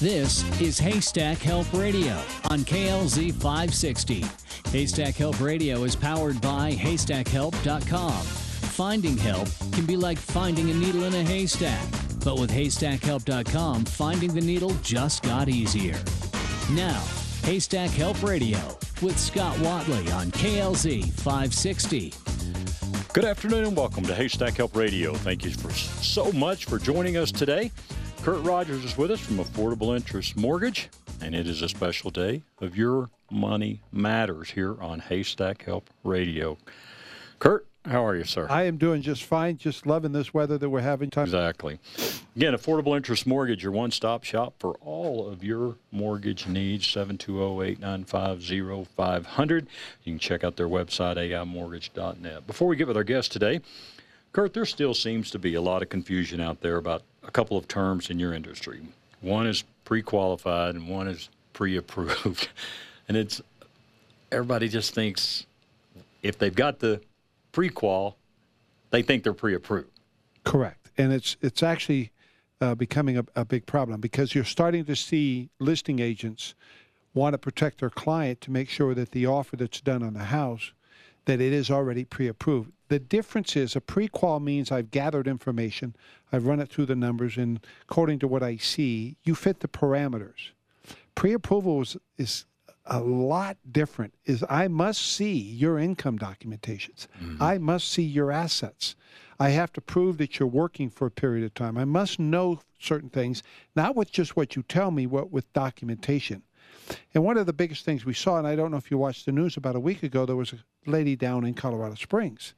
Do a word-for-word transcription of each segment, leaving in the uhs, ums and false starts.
This is Haystack Help Radio on K L Z five sixty. Haystack Help Radio is powered by haystack help dot com. Finding help can be like finding a needle in a haystack, but with haystack help dot com, finding the needle just got easier. Now, Haystack Help Radio with Scott Watley on K L Z five sixty. Good afternoon and welcome to Haystack Help Radio. Thank you for so much for joining us today. Kurt Rogers is with us from Affordable Interest Mortgage, and it is a special day of Your Money Matters here on Haystack Help Radio. Kurt, how are you, sir? I am doing just fine, just loving this weather that we're having. Time. Exactly. Again, Affordable Interest Mortgage, your one-stop shop for all of your mortgage needs, seven two zero, eight nine five, zero five zero zero. You can check out their website, A I mortgage dot net. Before we get with our guest today, Kurt, there still seems to be a lot of confusion out there about a couple of terms in your industry. One is pre-qualified and one is pre-approved. And it's everybody just thinks if they've got the pre-qual, they think they're pre-approved. Correct. And it's it's actually uh, becoming a, a big problem because you're starting to see listing agents want to protect their client to make sure that the offer that's done on the house, that it is already pre-approved. The difference is a pre-qual means I've gathered information, I've run it through the numbers, and according to what I see, you fit the parameters. Pre-approval is, is a lot different. Is I must see your income documentations. Mm-hmm. I must see your assets. I have to prove that you're working for a period of time. I must know certain things, not with just what you tell me, but with documentation. And one of the biggest things we saw, and I don't know if you watched the news about a week ago, there was a lady down in Colorado Springs.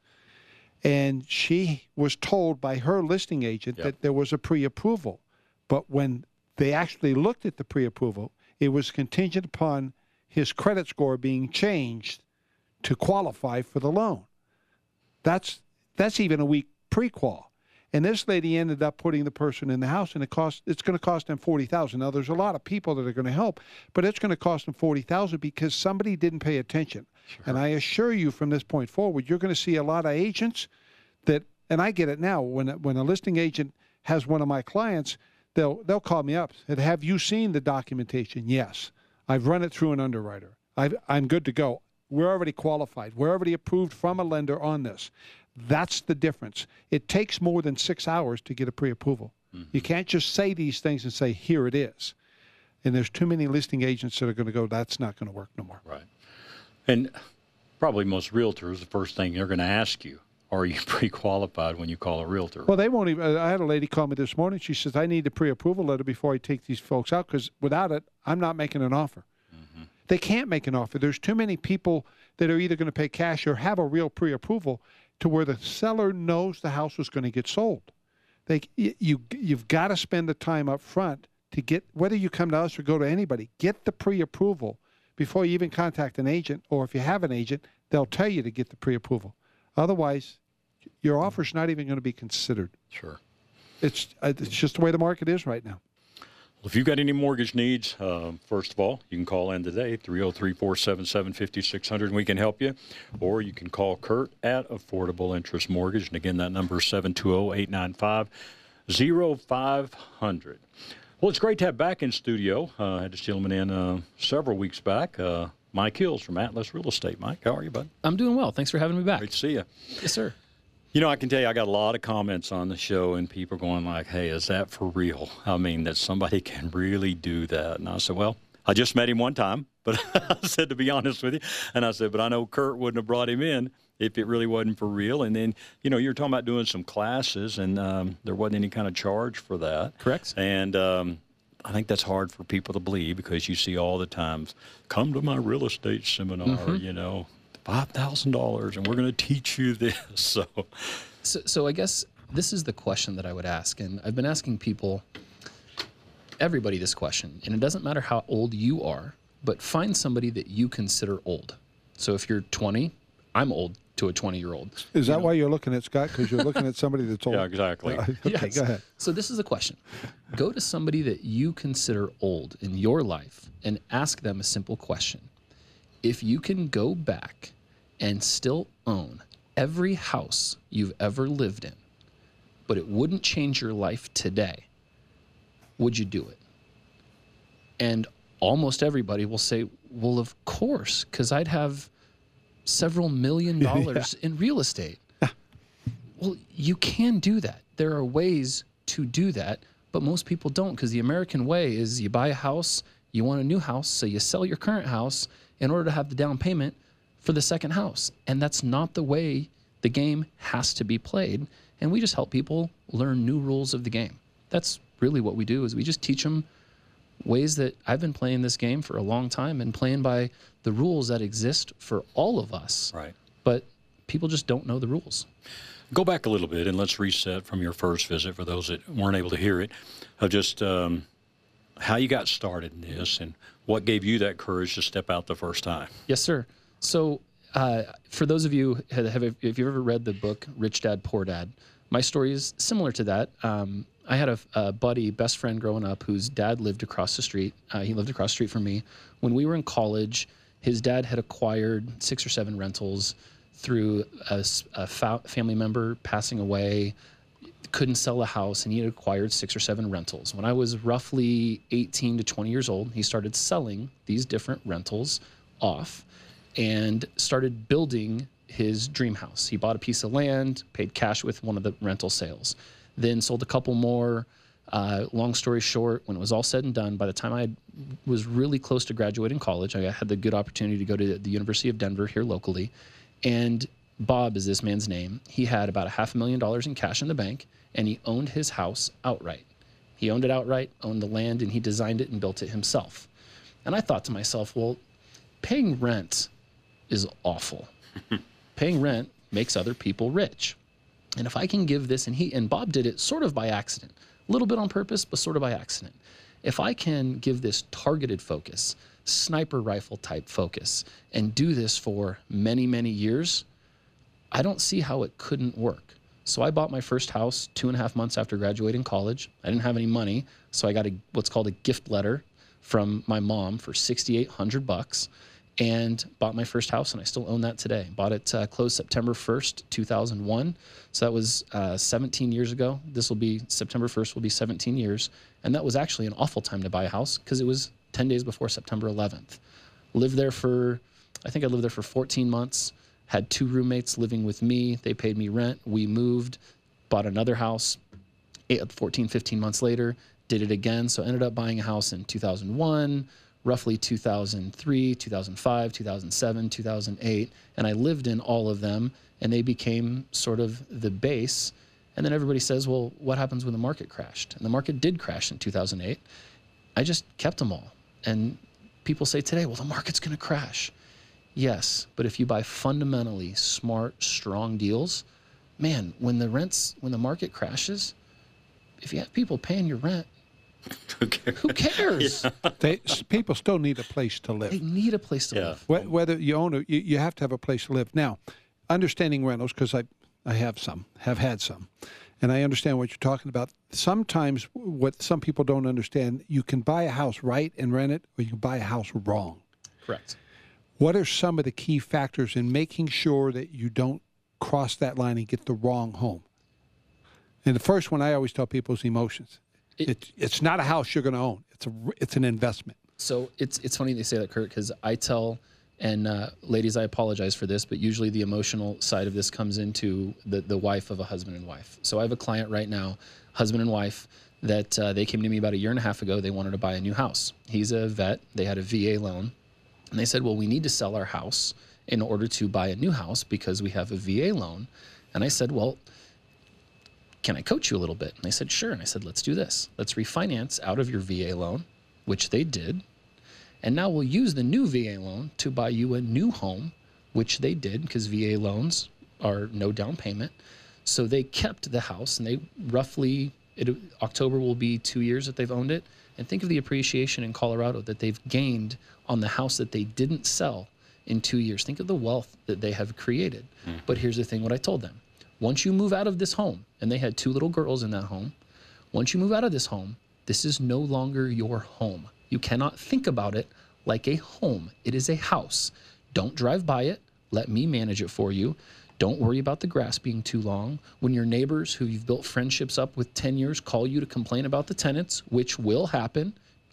And she was told by her listing agent yep. that there was a pre-approval. But when they actually looked at the pre-approval, it was contingent upon his credit score being changed to qualify for the loan. That's that's even a weak pre-qual. And this lady ended up putting the person in the house, and it cost it's going to cost them forty thousand dollars. Now, there's a lot of people that are going to help, but it's going to cost them forty thousand dollars because somebody didn't pay attention. Sure. And I assure you from this point forward, you're going to see a lot of agents that, and I get it now, when when a listing agent has one of my clients, they'll they'll call me up and have you seen the documentation? Yes. I've run it through an underwriter. I've, I'm good to go. We're already qualified. We're already approved from a lender on this. That's the difference. It takes more than six hours to get a pre-approval. Mm-hmm. You can't just say these things and say, here it is. And there's too many listing agents that are going to go, that's not going to work no more. Right. And probably most realtors, the first thing they're going to ask you, are you pre-qualified when you call a realtor? Well, they won't even. I had a lady call me this morning. She says, I need a pre-approval letter before I take these folks out because without it, I'm not making an offer. Mm-hmm. They can't make an offer. There's too many people that are either going to pay cash or have a real pre-approval to where the seller knows the house is going to get sold. They, you, you've got to spend the time up front to get, whether you come to us or go to anybody, get the pre-approval before you even contact an agent, or if you have an agent, they'll tell you to get the pre-approval. Otherwise, your offer's not even going to be considered. Sure. It's it's just the way the market is right now. Well, if you've got any mortgage needs, uh, first of all, you can call in today, three oh three, four seven seven, five six zero zero, and we can help you. Or you can call Kurt at Affordable Interest Mortgage. And again, that number is seven two zero, eight nine five, zero five zero zero. Well, it's great to have back in studio. Uh, I had this gentleman in uh, several weeks back. Uh, Mike Hills from Atlas Real Estate. Mike, how are you, bud? I'm doing well. Thanks for having me back. Great to see you. Yes, sir. You know, I can tell you I got a lot of comments on the show, and people going like, hey, is that for real? I mean, that somebody can really do that. And I said, well, I just met him one time, but I said, to be honest with you, and I said, but I know Kurt wouldn't have brought him in if it really wasn't for real. And then, you know, you were talking about doing some classes, and um, there wasn't any kind of charge for that. Correct. And um, I think that's hard for people to believe because you see all the times, come to my real estate seminar, mm-hmm. you know, five thousand dollars, and we're going to teach you this. So. so, so I guess this is the question that I would ask, and I've been asking people, everybody this question, and it doesn't matter how old you are, but find somebody that you consider old. So if you're twenty, I'm old to a twenty-year-old. Is that know? why you're looking at Scott? Because you're looking at somebody that's old? Yeah, exactly. Uh, okay, yes. Go ahead. So this is the question. Go to somebody that you consider old in your life and ask them a simple question. If you can go back and still own every house you've ever lived in, but it wouldn't change your life today, would you do it? And almost everybody will say, well, of course, because I'd have several million dollars yeah. in real estate. Well, you can do that. There are ways to do that, but most people don't, because the American way is you buy a house, you want a new house, so you sell your current house in order to have the down payment for the second house. And that's not the way the game has to be played. And we just help people learn new rules of the game. That's really what we do, is we just teach them ways that I've been playing this game for a long time and playing by the rules that exist for all of us. Right. But people just don't know the rules. Go back a little bit and let's reset from your first visit for those that weren't able to hear it, of just um, how you got started in this and what gave you that courage to step out the first time. Yes, sir. So uh, for those of you, have, have, if you've ever read the book Rich Dad, Poor Dad, my story is similar to that. Um, I had a, a buddy, best friend growing up, whose dad lived across the street. Uh, he lived across the street from me. When we were in college, his dad had acquired six or seven rentals through a, a fa- family member passing away, couldn't sell a house, and he had acquired six or seven rentals. When I was roughly eighteen to twenty years old, he started selling these different rentals off and started building his dream house. He bought a piece of land, paid cash with one of the rental sales, then sold a couple more. Uh, long story short, when it was all said and done, by the time I was really close to graduating college, I had the good opportunity to go to the University of Denver here locally. And Bob is this man's name. He had about a half a million dollars in cash in the bank, and he owned his house outright. He owned it outright, owned the land, and he designed it and built it himself. And I thought to myself, well, paying rent is awful. Paying rent makes other people rich. And if I can give this, and he and Bob did it sort of by accident, a little bit on purpose, but sort of by accident. If I can give this targeted focus, sniper rifle type focus, and do this for many, many years, I don't see how it couldn't work. So I bought my first house two and a half months after graduating college. I didn't have any money, so I got a what's called a gift letter from my mom for sixty-eight hundred bucks, and bought my first house, and I still own that today. Bought it uh, closed September first, two thousand one. So that was uh, seventeen years ago. This will be September first will be seventeen years, and that was actually an awful time to buy a house because it was ten days before September eleventh. Lived there for, I think I lived there for fourteen months, had two roommates living with me. They paid me rent. We moved, bought another house eight, fourteen, fifteen months later, did it again. So ended up buying a house in two thousand one, roughly two thousand three, two thousand five, two thousand seven, two thousand eight. And I lived in all of them, and they became sort of the base. And then everybody says, well, what happens when the market crashed? And the market did crash in two thousand eight. I just kept them all. And people say today, well, the market's going to crash. Yes, but if you buy fundamentally smart, strong deals, man, when the rents, when the market crashes, if you have people paying your rent, who cares? Who cares? Yeah. They, people still need a place to live. They need a place to Yeah. live. Wh- Whether you own it, you, you have to have a place to live. Now, understanding rentals, because I, I have some, have had some, and I understand what you're talking about. Sometimes what some people don't understand, you can buy a house right and rent it, or you can buy a house wrong. Correct. What are some of the key factors in making sure that you don't cross that line and get the wrong home? And the first one I always tell people is emotions. It- It, it's not a house you're going to own. It's a it's an investment. So it's it's funny they say that, Kurt, because I tell, and uh, ladies, I apologize for this, but usually the emotional side of this comes into the, the wife of a husband and wife. So I have a client right now, husband and wife, that uh, they came to me about a year and a half ago. They wanted to buy a new house. He's a vet. They had a V A loan. And they said, well, we need to sell our house in order to buy a new house because we have a V A loan. And I said, well, can I coach you a little bit? And they said, sure. And I said, let's do this. Let's refinance out of your V A loan, which they did. And now we'll use the new V A loan to buy you a new home, which they did because V A loans are no down payment. So they kept the house, and they roughly, it, October will be two years that they've owned it. And think of the appreciation in Colorado that they've gained on the house that they didn't sell in two years. Think of the wealth that they have created. Mm. But here's the thing, what I told them. Once you move out of this home, and they had two little girls in that home, once you move out of this home, this is no longer your home. You cannot think about it like a home. It is a house. Don't drive by it. Let me manage it for you. Don't worry about the grass being too long. When your neighbors who you've built friendships up with ten years call you to complain about the tenants, which will happen,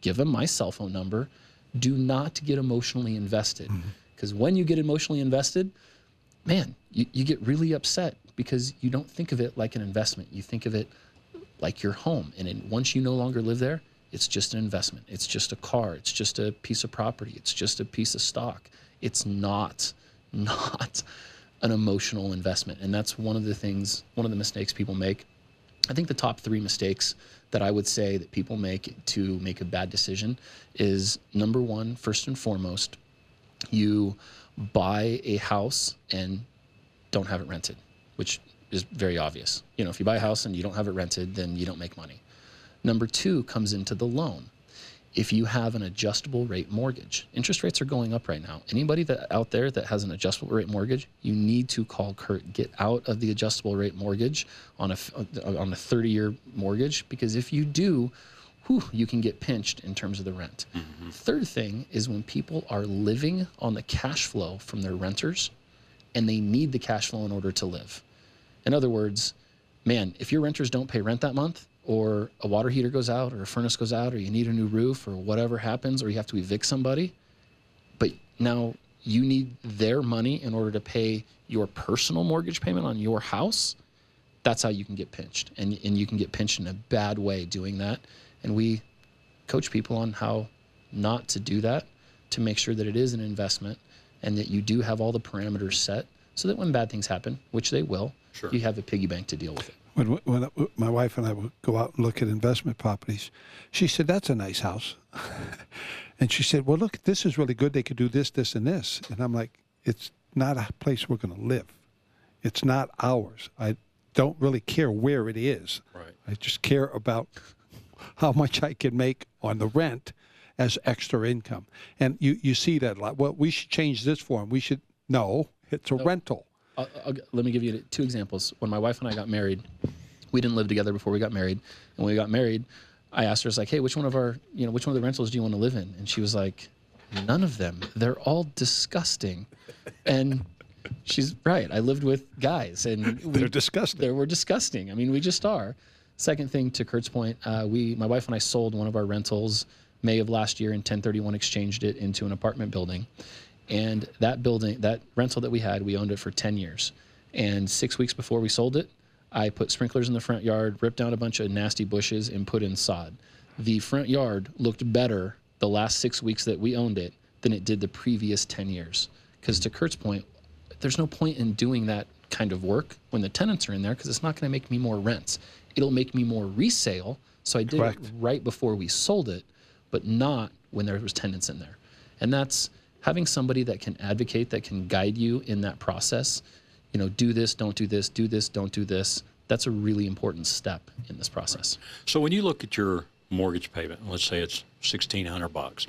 give them my cell phone number. Do not get emotionally invested, because mm-hmm. when you get emotionally invested, man, you, you get really upset because you don't think of it like an investment. You think of it like your home. And in, once you no longer live there, it's just an investment. It's just a car. It's just a piece of property. It's just a piece of stock. It's not, not an emotional investment. And that's one of the things, one of the mistakes people make. I think the top three mistakes that I would say that people make to make a bad decision is, number one, first and foremost, you buy a house and don't have it rented, which is very obvious. You know, if you buy a house and you don't have it rented, then you don't make money. Number two comes into the loan. If you have an adjustable rate mortgage, interest rates are going up right now. Anybody that out there that has an adjustable rate mortgage, you need to call Kurt. Get out of the adjustable rate mortgage on a on a thirty-year mortgage, because if you do, whew, you can get pinched in terms of the rent. Mm-hmm. Third thing is when people are living on the cash flow from their renters, and they need the cash flow in order to live. In other words, man, if your renters don't pay rent that month, or a water heater goes out, or a furnace goes out, or you need a new roof, or whatever happens, or you have to evict somebody, but now you need their money in order to pay your personal mortgage payment on your house, that's how you can get pinched. And, and you can get pinched in a bad way doing that. And we coach people on how not to do that, to make sure that it is an investment and that you do have all the parameters set so that when bad things happen, which they will, sure, you have a piggy bank to deal with it. When, when my wife and I would go out and look at investment properties, she said, that's a nice house. And she said, well, look, this is really good. They could do this, this, and this. And I'm like, it's not a place we're going to live. It's not ours. I don't really care where it is. Right. I just care about how much I can make on the rent as extra income. And you, you see that a lot. Well, we should change this for them. We should, no, it's a no. rental. I'll, I'll, let me give you two examples. When my wife and I got married, we didn't live together before we got married. And when we got married, I asked her, I was like, hey, which one of our, you know, which one of the rentals do you want to live in? And she was like, none of them. They're all disgusting. And she's right. I lived with guys, and we, they're disgusting. They were disgusting. I mean, we just are. Second thing, to Kurt's point, uh, we, my wife and I sold one of our rentals May of last year, and ten thirty-one exchanged it into an apartment building. And that building, that rental that we had, we owned it for ten years. And six weeks before we sold it, I put sprinklers in the front yard, ripped down a bunch of nasty bushes, and put in sod. The front yard looked better the last six weeks that we owned it than it did the previous ten years. Because to Kurt's point, there's no point in doing that kind of work when the tenants are in there, because it's not going to make me more rents. It'll make me more resale. So I did Correct. it right before we sold it, but not when there was tenants in there. And that's having somebody that can advocate, that can guide you in that process. You know, do this, don't do this, do this, don't do this. That's a really important step in this process. Right. So when you look at your mortgage payment, let's say it's sixteen hundred bucks,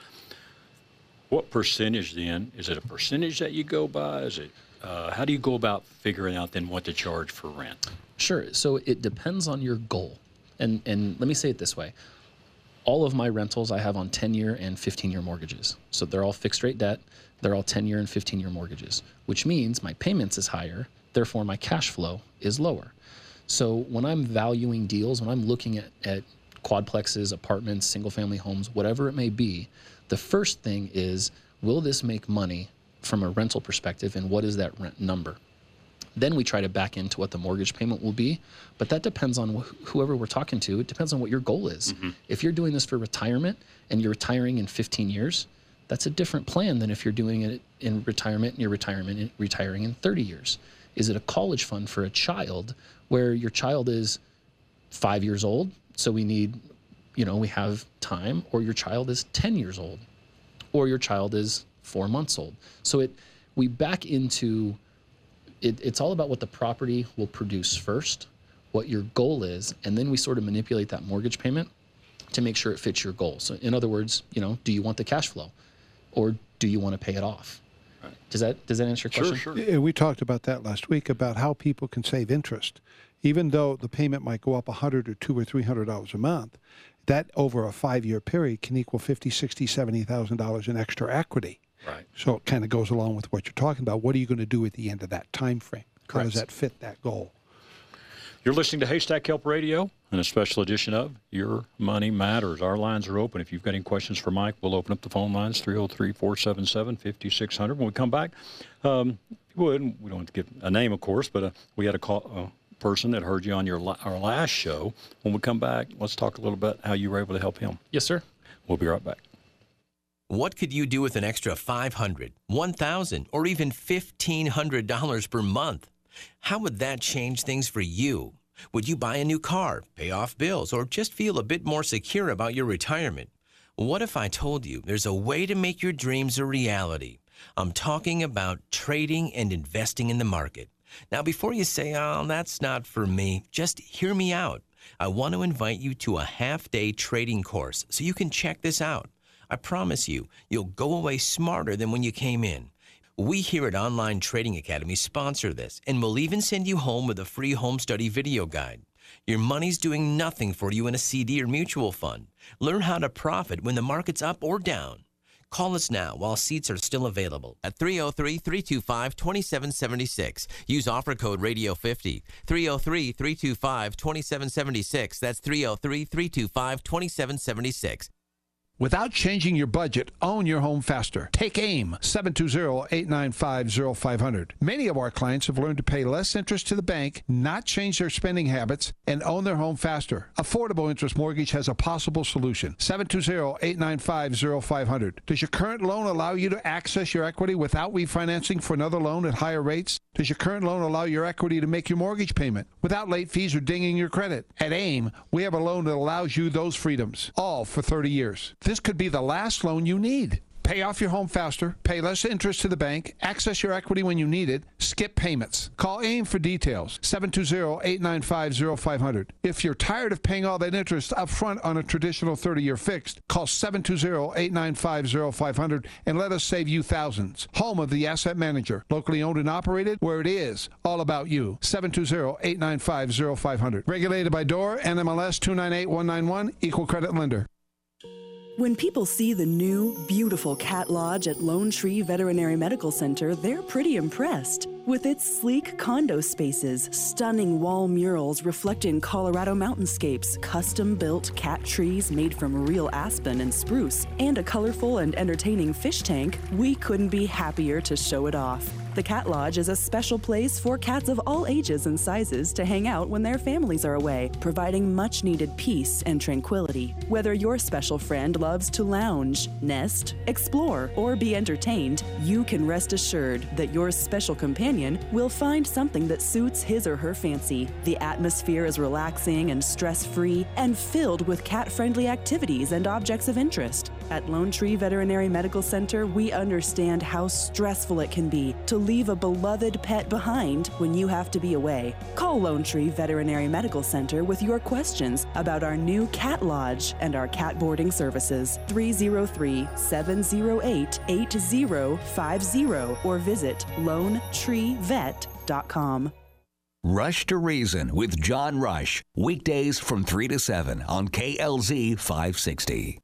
what percentage then? Is it a percentage that you go by? Is it, uh, how do you go about figuring out then what to charge for rent? Sure. So it depends on your goal. And, and let me say it this way. All of my rentals I have on ten-year and fifteen-year mortgages. So they're all fixed-rate debt. They're all ten-year and fifteen-year mortgages, which means my payments is higher. Therefore, my cash flow is lower. So when I'm valuing deals, when I'm looking at, at quadplexes, apartments, single-family homes, whatever it may be, the first thing is, will this make money from a rental perspective, and what is that rent number? Then we try to back into what the mortgage payment will be, but that depends on wh whoever we're talking to. It depends on what your goal is. Mm-hmm. If you're doing this for retirement and you're retiring in fifteen years, that's a different plan than if you're doing it in retirement and you're retirement in, retiring in thirty years. Is it a college fund for a child where your child is five years old, so we need, you know, we have time, or your child is ten years old, or your child is four months old? So it, we back into It, it's all about what the property will produce first, what your goal is, and then we sort of manipulate that mortgage payment to make sure it fits your goal. So in other words, you know, do you want the cash flow, or do you want to pay it off? Right. Does that does that answer your question? Sure, sure. Yeah, we talked about that last week, about how people can save interest, even though the payment might go up a hundred or two or three hundred dollars a month. That over a five-year period can equal fifty, sixty, seventy thousand dollars in extra equity. Right. So it kind of goes along with what you're talking about. What are you going to do at the end of that time frame? How Correct. does that fit that goal? You're listening to Haystack Help Radio and a special edition of Your Money Matters. Our lines are open. If you've got any questions for Mike, we'll open up the phone lines, three oh three, four seven seven, five six zero zero. When we come back, um, if you would, we don't have to give a name, of course, but uh, we had a call, uh, person that heard you on your la- our last show. When we come back, let's talk a little bit how you were able to help him. Yes, sir. We'll be right back. What could you do with an extra five hundred dollars, one thousand dollars, or even fifteen hundred dollars per month? How would that change things for you? Would you buy a new car, pay off bills, or just feel a bit more secure about your retirement? What if I told you there's a way to make your dreams a reality? I'm talking about trading and investing in the market. Now, before you say, oh, that's not for me, just hear me out. I want to invite you to a half-day trading course so you can check this out. I promise you, you'll go away smarter than when you came in. We here at Online Trading Academy sponsor this, and we'll even send you home with a free home study video guide. Your money's doing nothing for you in a C D or mutual fund. Learn how to profit when the market's up or down. Call us now while seats are still available at three oh three, three two five, two seven seven six. Use offer code radio fifty. three oh three, three two five, two seven seven six. That's three oh three, three two five, two seven seven six. Without changing your budget, own your home faster. Take AIM, seven two zero, eight nine five, zero five zero zero. Many of our clients have learned to pay less interest to the bank, not change their spending habits, and own their home faster. Affordable Interest Mortgage has a possible solution. seven two zero, eight nine five, zero five zero zero. Does your current loan allow you to access your equity without refinancing for another loan at higher rates? Does your current loan allow your equity to make your mortgage payment without late fees or dinging your credit? At AIM, we have a loan that allows you those freedoms, all for thirty years. This could be the last loan you need. Pay off your home faster, pay less interest to the bank, access your equity when you need it, skip payments. Call AIM for details, seven two zero, eight nine five, zero five zero zero. If you're tired of paying all that interest up front on a traditional thirty-year fixed, call seven two zero, eight nine five, zero five zero zero and let us save you thousands. Home of the Asset Manager, locally owned and operated, where it is all about you. seven two zero, eight nine five, zero five zero zero. Regulated by D O R, N M L S two nine eight one nine one, Equal Credit Lender. When people see the new, beautiful Cat Lodge at Lone Tree Veterinary Medical Center, they're pretty impressed. With its sleek condo spaces, stunning wall murals reflecting Colorado mountainscapes, custom-built cat trees made from real aspen and spruce, and a colorful and entertaining fish tank, we couldn't be happier to show it off. The Cat Lodge is a special place for cats of all ages and sizes to hang out when their families are away, providing much-needed peace and tranquility. Whether your special friend loves to lounge, nest, explore, or be entertained, you can rest assured that your special companion will find something that suits his or her fancy. The atmosphere is relaxing and stress-free and filled with cat-friendly activities and objects of interest. At Lone Tree Veterinary Medical Center, we understand how stressful it can be to leave a beloved pet behind when you have to be away. Call Lone Tree Veterinary Medical Center with your questions about our new Cat Lodge and our cat boarding services. three oh three, seven oh eight, eight oh five oh or visit lone tree vet dot com. Rush to Reason with John Rush, weekdays from three to seven on K L Z five sixty.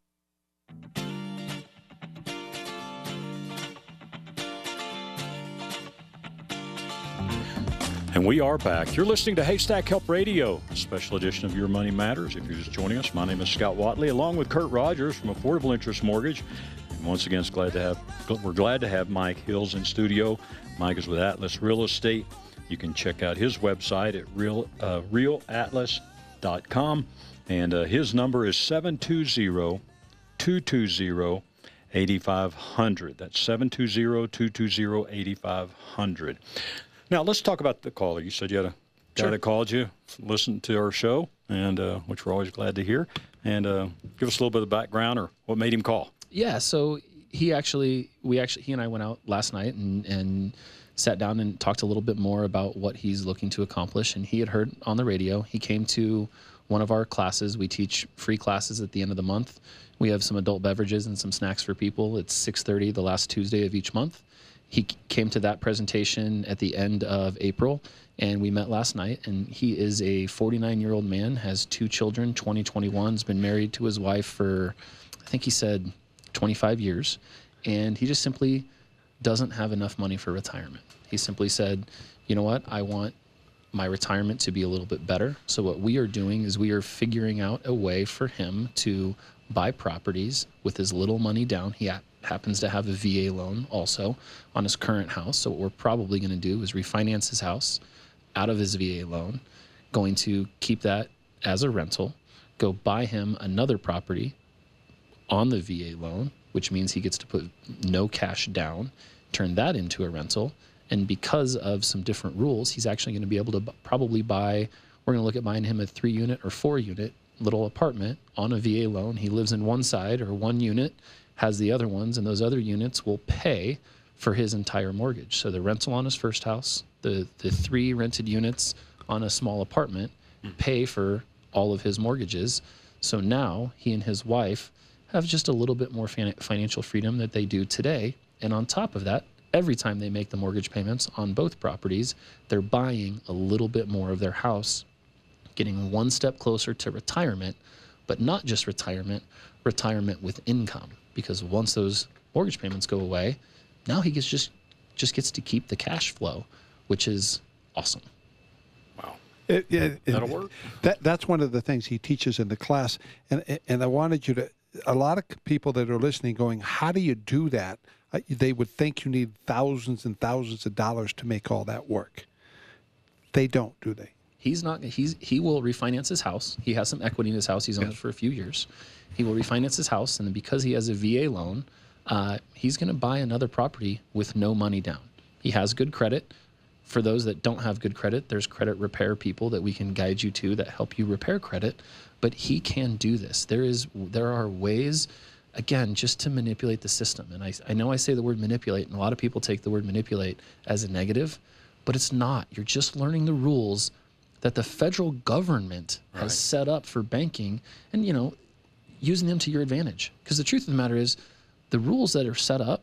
And we are back. You're listening to Haystack Help Radio, a special edition of Your Money Matters. If you're just joining us, my name is Scott Watley, along with Kurt Rogers from Affordable Interest Mortgage. And once again, it's glad to have, we're glad to have Mike Hills in studio. Mike is with Atlas Real Estate. You can check out his website at real, uh, real atlas dot com. And uh, his number is seven two zero, two two zero, eight five zero zero. That's seven two zero, two two zero, eight five zero zero. Now, let's talk about the caller. You said you had a guy sure. that called you, listened to our show, and uh, which we're always glad to hear. And uh, give us a little bit of background or what made him call. Yeah, so he actually, we actually, he and I went out last night and, and sat down and talked a little bit more about what he's looking to accomplish. And he had heard on the radio. He came to one of our classes. We teach free classes at the end of the month. We have some adult beverages and some snacks for people. It's six thirty the last Tuesday of each month. He came to that presentation at the end of April, and we met last night. And he is a forty-nine-year-old man, has two children, twenty, twenty-one, has been married to his wife for, I think he said, twenty-five years. And he just simply doesn't have enough money for retirement. He simply said, you know what, I want my retirement to be a little bit better. So what we are doing is we are figuring out a way for him to buy properties with as little money down. He ha- happens to have a V A loan also on his current house. So what we're probably going to do is refinance his house out of his V A loan, going to keep that as a rental, go buy him another property on the V A loan, which means he gets to put no cash down, turn that into a rental. And because of some different rules, he's actually going to be able to b- probably buy, we're going to look at buying him a three unit or four unit little apartment on a V A loan. He lives in one side or one unit, has the other ones, and those other units will pay for his entire mortgage. So the rental on his first house, the, the three rented units on a small apartment pay for all of his mortgages. So now he and his wife have just a little bit more fin- financial freedom that they do today. And on top of that, every time they make the mortgage payments on both properties, they're buying a little bit more of their house, getting one step closer to retirement, but not just retirement, retirement with income. Because once those mortgage payments go away, now he gets just just gets to keep the cash flow, which is awesome. Wow. It, it, That'll it, work. That that's one of the things he teaches in the class, and and I wanted you to. A lot of people that are listening, going, "How do you do that?" Uh, they would think you need thousands and thousands of dollars to make all that work. They don't, do they? He's not. He's he will refinance his house. He has some equity in his house. He's owned Yes. it for a few years. He will refinance his house, and then because he has a V A loan, uh, he's going to buy another property with no money down. He has good credit. For those that don't have good credit, there's credit repair people that we can guide you to that help you repair credit. But he can do this. There is there are ways, again, just to manipulate the system. And I, I know I say the word manipulate, and a lot of people take the word manipulate as a negative, but it's not. You're just learning the rules that the federal government Right. has set up for banking, and you know, using them to your advantage. Because the truth of the matter is, the rules that are set up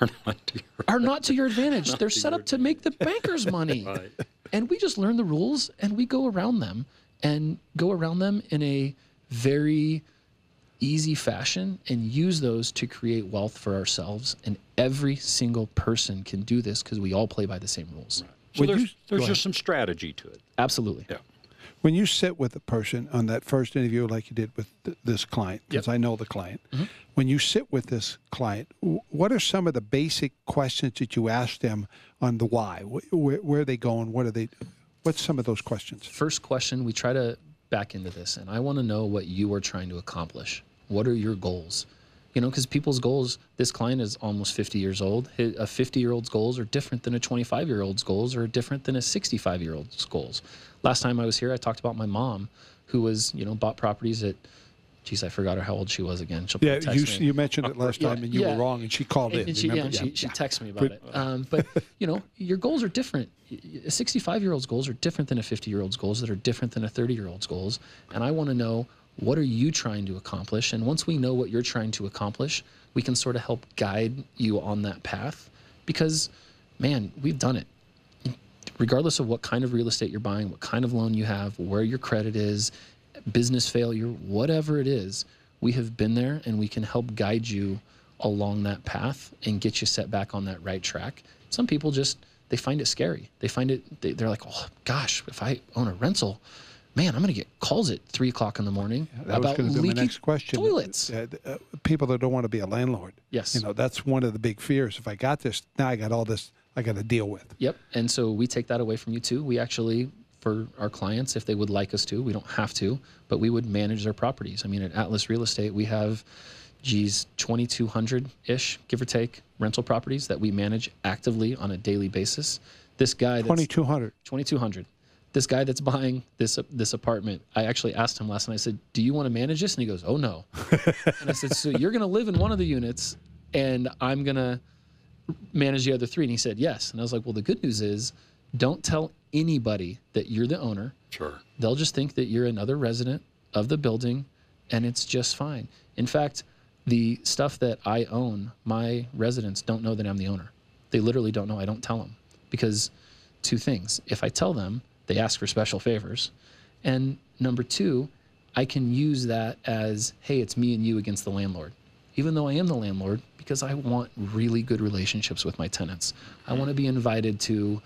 are not to your advantage. They're set up to make the bankers money. Right. And we just learn the rules and we go around them and go around them in a very easy fashion and use those to create wealth for ourselves. And every single person can do this because we all play by the same rules. So Would there's, you- there's go just some strategy to it. Absolutely. Yeah. When you sit with a person on that first interview, like you did with th- this client, because Yep. I know the client, Mm-hmm. when you sit with this client, w- what are some of the basic questions that you ask them on the why? Wh- Where, where are they going? What are they? What's some of those questions? First question, we try to back into this, and I want to know what you are trying to accomplish. What are your goals? You know, because people's goals, this client is almost fifty years old. Hi- A fifty-year-old's goals are different than a twenty-five-year-old's goals or different than a sixty-five-year-old's goals. Last time I was here, I talked about my mom who was, you know, bought properties at, geez, I forgot her how old she was again. She'll Yeah, probably you, text me. you mentioned it last Yeah, time, and you yeah. were wrong, and she called And, in. and she, yeah, remember? and she, she texted me about Good. it. Um, but, you know, your goals are different. A sixty-five-year-old's goals are different than a fifty-year-old's goals that are different than a thirty-year-old's goals. And I want to know, what are you trying to accomplish? And once we know what you're trying to accomplish, we can sort of help guide you on that path. Because, man, we've done it. Regardless of what kind of real estate you're buying, what kind of loan you have, where your credit is, business failure, whatever it is, we have been there and we can help guide you along that path and get you set back on that right track. Some people just, they find it scary. They find it, they, they're like, oh gosh, if I own a rental, man, I'm going to get calls at three o'clock in the morning That was about going to be my leaky next question. toilets. Uh, uh, people that don't want to be a landlord. Yes. You know, that's one of the big fears. If I got this, now I got all this I got to deal with. Yep. And so we take that away from you too. We actually, for our clients, if they would like us to, we don't have to, but we would manage their properties. I mean, at Atlas Real Estate, we have, geez, twenty-two hundred-ish, give or take, rental properties that we manage actively on a daily basis. This guy that's twenty-two hundred. twenty-two hundred. This guy that's buying this this apartment, I actually asked him last night, I said, do you want to manage this? And he goes, oh, no. And I said, so you're going to live in one of the units and I'm going to manage the other three? And he said, yes. And I was like, well, the good news is don't tell anybody that you're the owner. Sure. They'll just think that you're another resident of the building and it's just fine. In fact, the stuff that I own, my residents don't know that I'm the owner. They literally don't know. I don't tell them because two things. If I tell them, they ask for special favors. And number two, I can use that as, hey, it's me and you against the landlord. Even though I am the landlord, because I want really good relationships with my tenants. I want to be invited to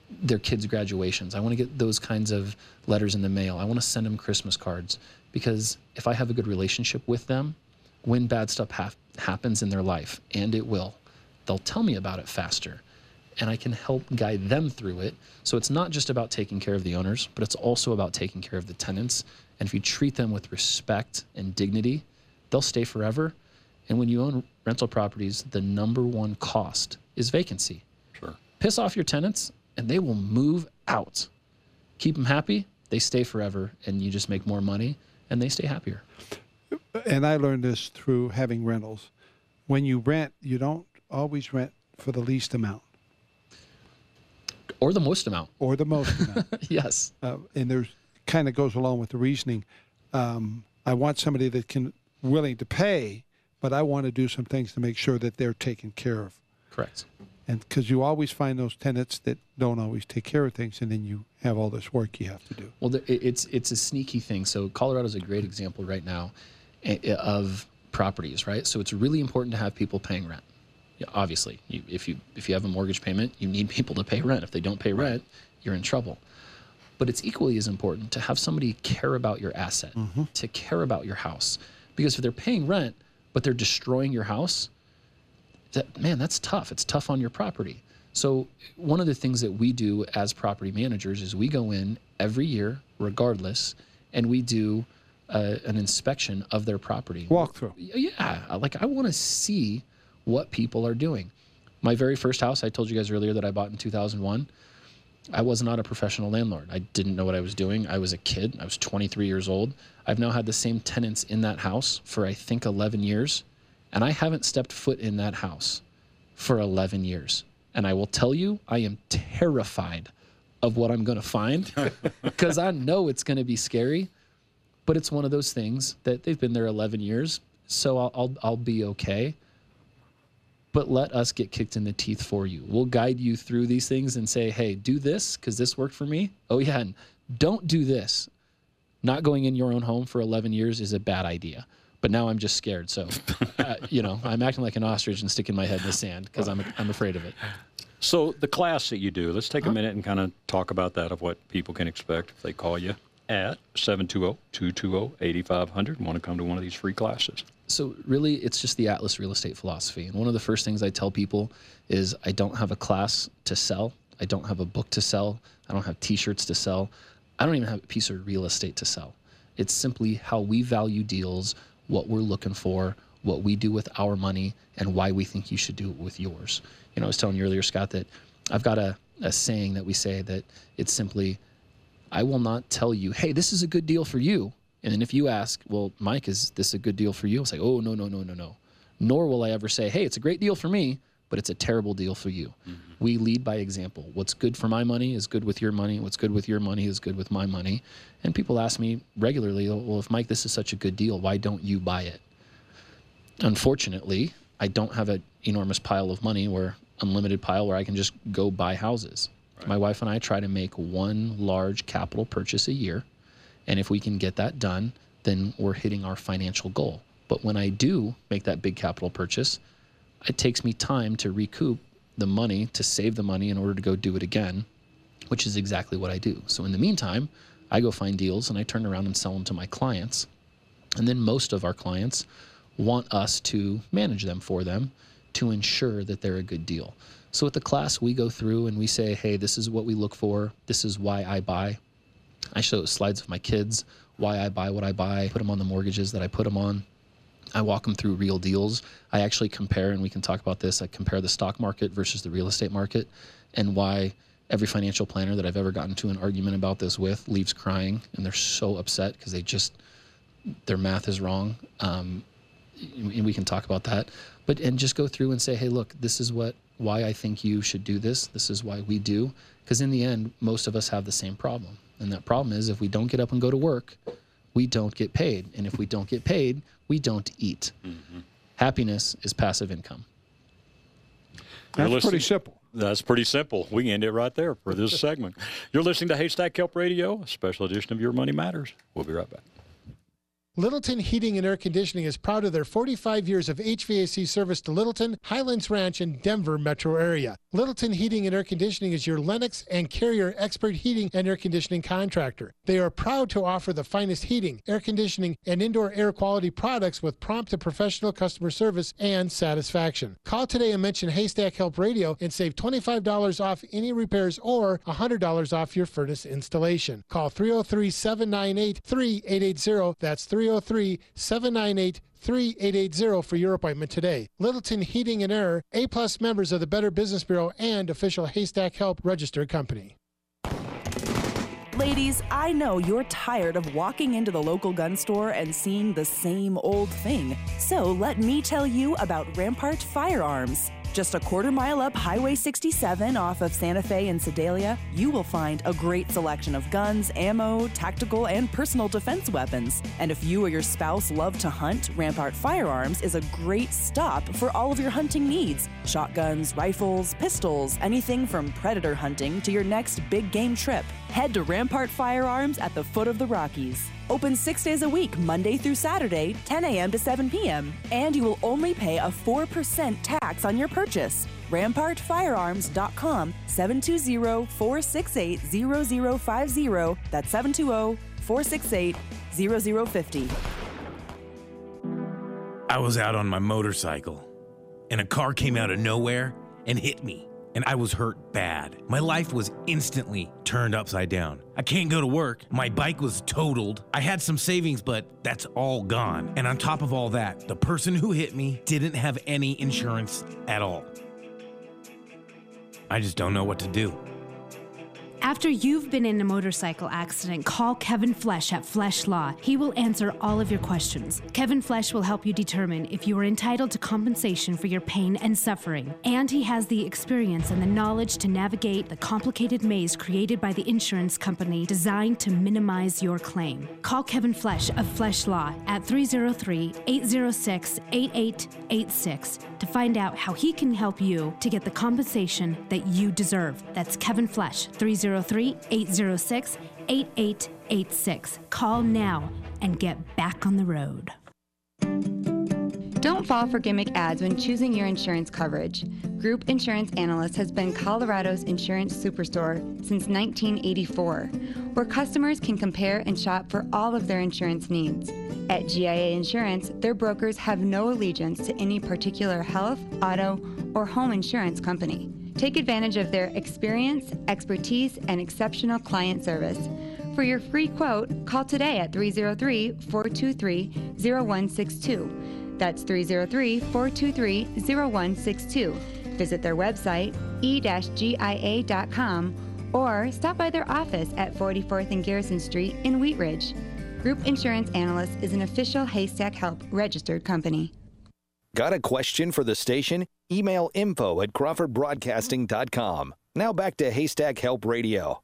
their kids' graduations. I want to get those kinds of letters in the mail. I want to send them Christmas cards, because if I have a good relationship with them, when bad stuff ha- happens in their life, and it will, they'll tell me about it faster, and I can help guide them through it. So it's not just about taking care of the owners, but it's also about taking care of the tenants. And if you treat them with respect and dignity, they'll stay forever. And when you own rental properties, the number one cost is vacancy. Sure. Piss off your tenants, and they will move out. Keep them happy, they stay forever, and you just make more money, and they stay happier. And I learned this through having rentals. When you rent, you don't always rent for the least amount. Or the most amount. Or the most amount. Yes. Uh, and there's kind of goes along with the reasoning. Um, I want somebody that can willing to pay, but I want to do some things to make sure that they're taken care of. Correct. And because you always find those tenants that don't always take care of things, and then you have all this work you have to do. Well, it's it's a sneaky thing. So Colorado's a great example right now of properties, right? So it's really important to have people paying rent. Yeah, obviously, you, if you if you have a mortgage payment, you need people to pay rent. If they don't pay rent, you're in trouble. But it's equally as important to have somebody care about your asset, mm-hmm. to care about your house. Because if they're paying rent, but they're destroying your house, that, man, that's tough. It's tough on your property. So one of the things that we do as property managers is we go in every year, regardless, and we do uh, an inspection of their property. Walkthrough. Yeah, like I want to see what people are doing. My very first house, I told you guys earlier that I bought in two thousand one. I was not a professional landlord. I didn't know what I was doing. I was a kid. I was twenty-three years old. I've now had the same tenants in that house for, I think, eleven years, and I haven't stepped foot in that house for eleven years. And I will tell you, I am terrified of what I'm going to find because I know it's going to be scary, but it's one of those things that they've been there eleven years, so I'll, I'll, I'll be okay. But let us get kicked in the teeth for you. We'll guide you through these things and say, hey, do this because this worked for me. Oh, yeah, and don't do this. Not going in your own home for eleven years is a bad idea. But now I'm just scared. So, uh, you know, I'm acting like an ostrich and sticking my head in the sand because I'm, I'm afraid of it. So the class that you do, let's take a minute and kind of talk about that, of what people can expect if they call you at seven two zero, two two zero, eight five zero zero and want to come to one of these free classes. So really, it's just the Atlas Real Estate Philosophy. And one of the first things I tell people is I don't have a class to sell. I don't have a book to sell. I don't have T-shirts to sell. I don't even have a piece of real estate to sell. It's simply how we value deals, what we're looking for, what we do with our money, and why we think you should do it with yours. You know, I was telling you earlier, Scott, that I've got a, a saying that we say that it's simply, I will not tell you, hey, this is a good deal for you. And then if you ask, well, Mike, is this a good deal for you? I'll say, oh, no, no, no, no, no. Nor will I ever say, hey, it's a great deal for me, but it's a terrible deal for you. Mm-hmm. We lead by example. What's good for my money is good with your money. What's good with your money is good with my money. And people ask me regularly, well, if Mike, this is such a good deal, why don't you buy it? Unfortunately, I don't have an enormous pile of money, where unlimited pile where I can just go buy houses. Right. My wife and I try to make one large capital purchase a year. And if we can get that done, then we're hitting our financial goal. But when I do make that big capital purchase, it takes me time to recoup the money, to save the money in order to go do it again, which is exactly what I do. So in the meantime, I go find deals and I turn around and sell them to my clients. And then most of our clients want us to manage them for them to ensure that they're a good deal. So at the class, we go through and we say, hey, this is what we look for. This is why I buy. I show slides of my kids, why I buy what I buy, put them on the mortgages that I put them on. I walk them through real deals. I actually compare, and we can talk about this, I compare the stock market versus the real estate market, and why every financial planner that I've ever gotten to an argument about this with leaves crying, and they're so upset because they just, their math is wrong. Um, and we can talk about that. But, and just go through and say, hey, look, this is what, why I think you should do this. This is why we do. Because in the end, most of us have the same problem. And that problem is, if we don't get up and go to work, we don't get paid. And if we don't get paid, we don't eat. Mm-hmm. Happiness is passive income. That's pretty simple. That's pretty simple. We can end it right there for this segment. You're listening to Haystack Help Radio, a special edition of Your Money Matters. We'll be right back. Littleton Heating and Air Conditioning is proud of their forty-five years of H V A C service to Littleton, Highlands Ranch, and Denver metro area. Littleton Heating and Air Conditioning is your Lennox and Carrier expert heating and air conditioning contractor. They are proud to offer the finest heating, air conditioning, and indoor air quality products with prompt and professional customer service and satisfaction. Call today and mention Haystack Help Radio and save twenty-five dollars off any repairs or one hundred dollars off your furnace installation. Call three oh three, seven nine eight, three eight eight zero. That's three oh three, seven nine eight, three eight eight zero for your appointment today. Littleton Heating and Air, A-plus members of the Better Business Bureau and official Haystack Help registered company. Ladies, I know you're tired of walking into the local gun store and seeing the same old thing. So let me tell you about Rampart Firearms. Just a quarter mile up Highway sixty-seven off of Santa Fe and Sedalia, you will find a great selection of guns, ammo, tactical, and personal defense weapons. And if you or your spouse love to hunt, Rampart Firearms is a great stop for all of your hunting needs. Shotguns, rifles, pistols, anything from predator hunting to your next big game trip. Head to Rampart Firearms at the foot of the Rockies. Open six days a week, Monday through Saturday, ten a.m. to seven p.m. And you will only pay a four percent tax on your purchase. Rampart Firearms dot com, seven two zero, four six eight, zero zero five zero. That's seven two zero, four six eight, zero zero five zero. I was out on my motorcycle, and a car came out of nowhere and hit me. And I was hurt bad. My life was instantly turned upside down. I can't go to work. My bike was totaled. I had some savings, but that's all gone. And on top of all that, the person who hit me didn't have any insurance at all. I just don't know what to do. After you've been in a motorcycle accident, call Kevin Flesh at Flesh Law. He will answer all of your questions. Kevin Flesh will help you determine if you are entitled to compensation for your pain and suffering. And he has the experience and the knowledge to navigate the complicated maze created by the insurance company designed to minimize your claim. Call Kevin Flesh of Flesh Law at three oh three, eight oh six, eight eight eight six to find out how he can help you to get the compensation that you deserve. That's Kevin Flesh, three oh three, eight oh six, eight eight eight six. Call now and get back on the road. Don't fall for gimmick ads when choosing your insurance coverage. Group Insurance Analyst has been Colorado's insurance superstore since nineteen eighty-four, where customers can compare and shop for all of their insurance needs. At G I A Insurance, their brokers have no allegiance to any particular health, auto, or home insurance company. Take advantage of their experience, expertise, and exceptional client service. For your free quote, call today at three oh three, four two three, oh one six two. That's three oh three, four two three, oh one six two. Visit their website, e dash G I A dot com, or stop by their office at forty-fourth and Garrison Street in Wheat Ridge. Group Insurance Analyst is an official Haystack Help registered company. Got a question for the station? Email info at crawford broadcasting dot com. Now back to Haystack Help Radio.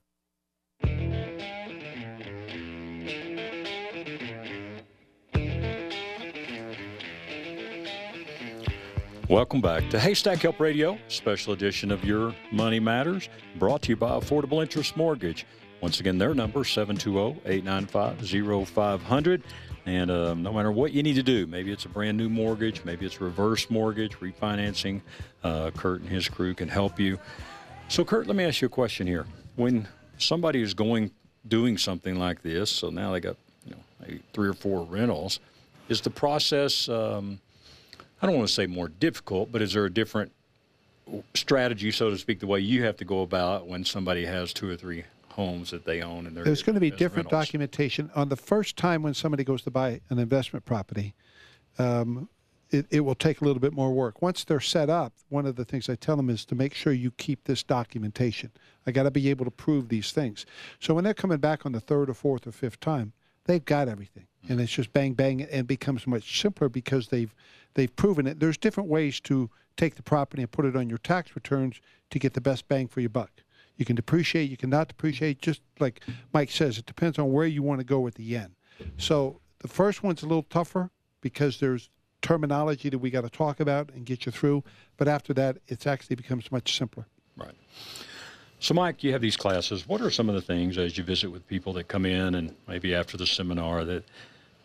Welcome back to Haystack Help Radio, special edition of Your Money Matters, brought to you by Affordable Interest Mortgage. Once again, their number, seven two zero, eight nine five, oh five hundred. And um, no matter what you need to do, maybe it's a brand new mortgage, maybe it's reverse mortgage, refinancing, uh, Kurt and his crew can help you. So, Kurt, let me ask you a question here. When somebody is going, doing something like this, so now they got, you know, maybe three or four rentals, is the process, um, I don't want to say more difficult, but is there a different strategy, so to speak, the way you have to go about when somebody has two or three homes that they own? And there's going to be different rentals. Documentation. On the first time when somebody goes to buy an investment property, um, it, it will take a little bit more work. Once they're set up, one of the things I tell them is to make sure you keep this documentation. I got to be able to prove these things. So when they're coming back on the third or fourth or fifth time, they've got everything. And it's just bang, bang, and it becomes much simpler because they've they've proven it. There's different ways to take the property and put it on your tax returns to get the best bang for your buck. You can depreciate, you can not depreciate, just like Mike says, it depends on where you want to go at the end. So the first one's a little tougher because there's terminology that we got to talk about and get you through. But after that, it actually becomes much simpler. Right. So, Mike, you have these classes. What are some of the things as you visit with people that come in and maybe after the seminar that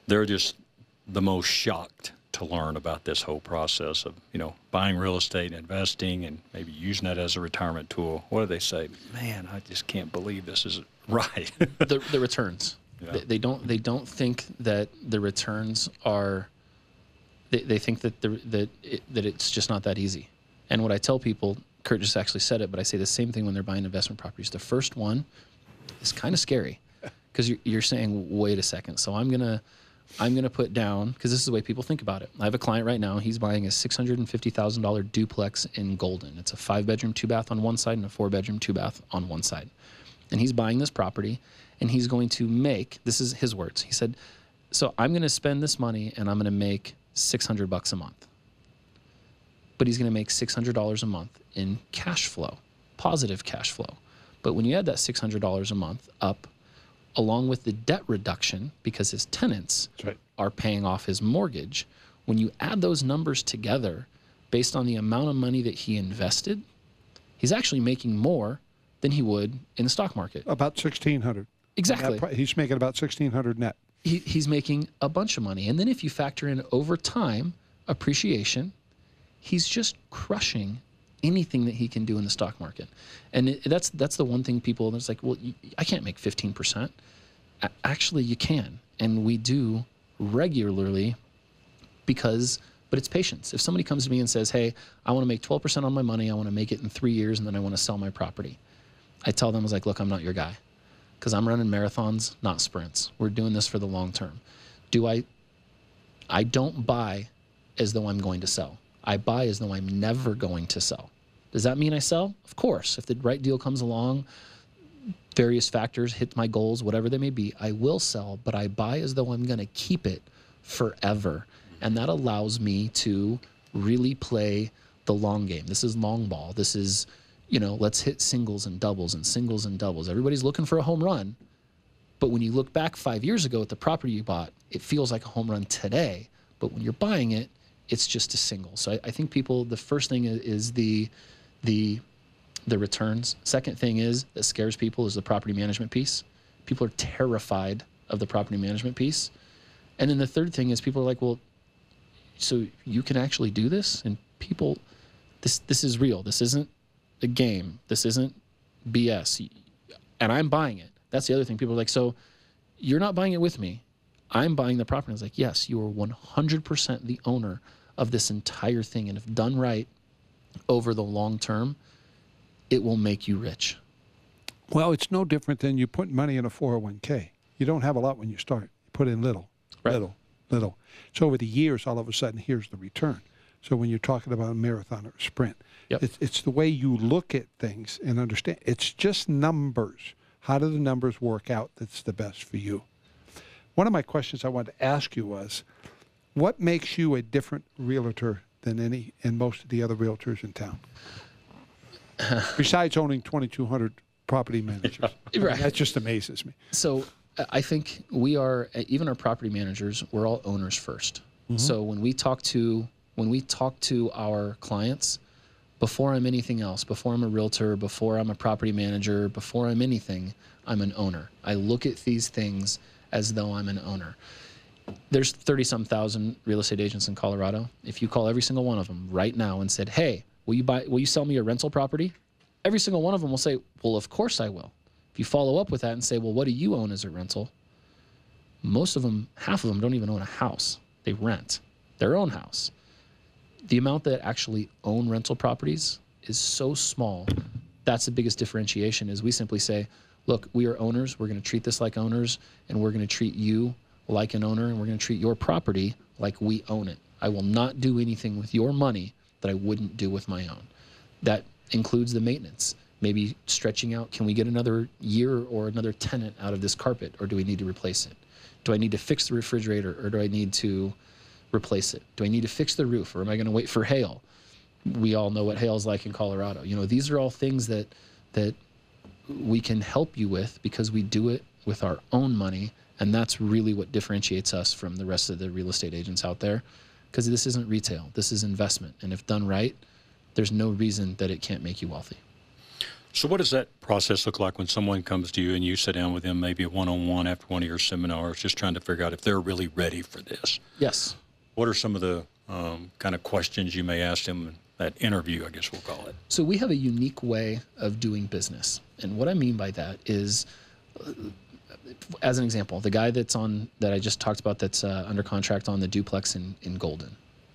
they're just the most shocked to learn about this whole process of, you know, buying real estate, investing, and maybe using that as a retirement tool. What do they say? Man, I just can't believe this is right. the, the returns. Yeah. They, they don't. They don't think that the returns are. They, they think that the that it, that it's just not that easy. And what I tell people, Kurt just actually said it, but I say the same thing when they're buying investment properties. The first one is kind of scary because you're, you're saying, wait a second. So I'm gonna. I'm going to put down, because this is the way people think about it. I have a client right now. He's buying a six hundred fifty thousand dollars duplex in Golden. It's a five-bedroom, two-bath on one side and a four-bedroom, two-bath on one side. And he's buying this property, and he's going to make, this is his words. He said, so I'm going to spend this money, and I'm going to make six hundred bucks a month. But he's going to make six hundred dollars a month in cash flow, positive cash flow. But when you add that six hundred dollars a month up, along with the debt reduction, because his tenants right. are paying off his mortgage, when you add those numbers together based on the amount of money that he invested, he's actually making more than he would in the stock market. About sixteen hundred dollars. Exactly. Pri- he's making about sixteen hundred dollars net. He, he's making a bunch of money. And then if you factor in over time appreciation, he's just crushing anything that he can do in the stock market. And it, that's that's the one thing people, it's like, well, you, I can't make fifteen percent. A- actually, you can. And we do regularly because, but it's patience. If somebody comes to me and says, hey, I want to make twelve percent on my money, I want to make it in three years, and then I want to sell my property. I tell them, I was like, look, I'm not your guy because I'm running marathons, not sprints. We're doing this for the long term. Do I, I don't buy as though I'm going to sell. I buy as though I'm never going to sell. Does that mean I sell? Of course. If the right deal comes along, various factors hit my goals, whatever they may be, I will sell, but I buy as though I'm going to keep it forever. And that allows me to really play the long game. This is long ball. This is, you know, let's hit singles and doubles and singles and doubles. Everybody's looking for a home run. But when you look back five years ago at the property you bought, it feels like a home run today. But when you're buying it, it's just a single. So I, I think people, the first thing is, is the the the returns. Second thing is that scares people is the property management piece. People are terrified of the property management piece. And then the third thing is people are like, well, so you can actually do this? And people, this this is real. This isn't a game. This isn't B S. And I'm buying it. That's the other thing. People are like, so you're not buying it with me. I'm buying the property. I was like, yes, you are one hundred percent the owner of this entire thing. And if done right over the long term, it will make you rich. Well, it's no different than you put money in a four oh one k. You don't have a lot when you start. You put in little, right. little, little. So over the years, all of a sudden, here's the return. So when you're talking about a marathon or a sprint, yep. it's, it's the way you look at things and understand. It's just numbers. How do the numbers work out that's the best for you? One of my questions I wanted to ask you was, what makes you a different realtor than any and most of the other realtors in town? Besides owning twenty-two hundred property managers. Right. That just amazes me. So I think we are, even our property managers, we're all owners first. Mm-hmm. So when we talk to when we talk to our clients, before I'm anything else, before I'm a realtor, before I'm a property manager, before I'm anything, I'm an owner. I look at these things as though I'm an owner. There's thirty-some thousand real estate agents in Colorado. If you call every single one of them right now and said, hey, will you buy, will you sell me a rental property? Every single one of them will say, well, of course I will. If you follow up with that and say, well, what do you own as a rental? Most of them, half of them don't even own a house. They rent their own house. The amount that actually own rental properties is so small. That's the biggest differentiation is we simply say, look, we are owners. We're going to treat this like owners, and we're going to treat you like an owner, and we're going to treat your property like we own it. I will not do anything with your money that I wouldn't do with my own. That includes the maintenance. Maybe stretching out, can we get another year or another tenant out of this carpet, or do we need to replace it? Do I need to fix the refrigerator, or do I need to replace it? Do I need to fix the roof, or am I going to wait for hail? We all know what hail is like in Colorado. You know, these are all things that that we can help you with because we do it with our own money, and that's really what differentiates us from the rest of the real estate agents out there, because this isn't retail. This is investment, and if done right, there's no reason that it can't make you wealthy. So what does that process look like when someone comes to you and you sit down with them, maybe a one-on-one after one of your seminars, just trying to figure out if they're really ready for this? Yes. What are some of the um, kind of questions you may ask them in that interview, I guess we'll call it? So we have a unique way of doing business. And what I mean by that is, uh, as an example, the guy that's on, that I just talked about that's uh, under contract on the duplex in, in Golden.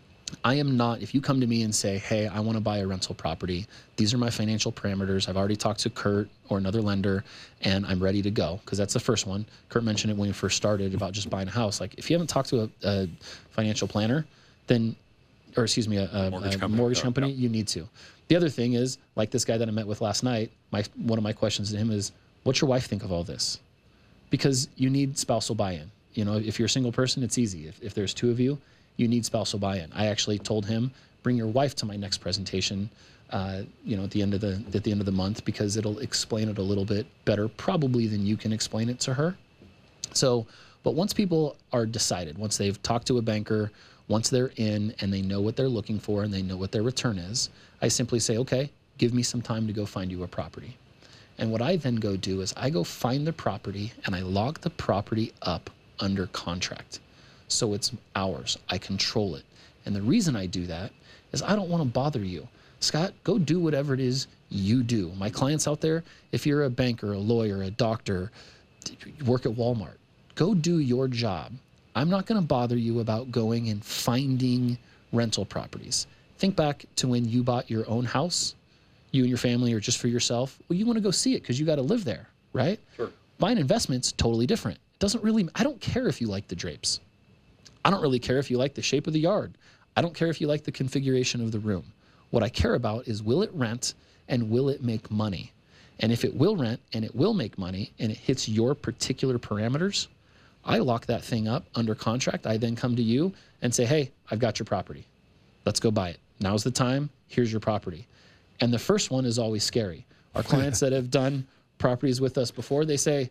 I am not, if you come to me and say, hey, I want to buy a rental property, these are my financial parameters. I've already talked to Kurt or another lender, and I'm ready to go, because that's the first one. Kurt mentioned it when we first started about just buying a house. Like, if you haven't talked to a, a financial planner, then, or excuse me, a, a mortgage, a company, mortgage company yeah. you need to. The other thing is, like this guy that I met with last night, my one of my questions to him is, what's your wife think of all this? Because you need spousal buy-in. You know, if you're a single person, it's easy. If, if there's two of you, you need spousal buy-in. I actually told him, bring your wife to my next presentation, uh, you know, at the end of the at the end of the month, because it'll explain it a little bit better, probably than you can explain it to her. So, but once people are decided, once they've talked to a banker, once they're in and they know what they're looking for and they know what their return is, I simply say, okay, give me some time to go find you a property. And what I then go do is I go find the property and I log the property up under contract. So it's ours. I control it. And the reason I do that is I don't want to bother you. Scott, go do whatever it is you do. My clients out there, if you're a banker, a lawyer, a doctor, work at Walmart, go do your job. I'm not going to bother you about going and finding rental properties. Think back to when you bought your own house, you and your family, or just for yourself. Well, you want to go see it because you got to live there, right? Sure. Buying investment's totally different. It doesn't really, I don't care if you like the drapes. I don't really care if you like the shape of the yard. I don't care if you like the configuration of the room. What I care about is, will it rent and will it make money? And if it will rent and it will make money and it hits your particular parameters, I lock that thing up under contract. I then come to you and say, hey, I've got your property. Let's go buy it. Now's the time. Here's your property. And the first one is always scary. Our clients that have done properties with us before, they say,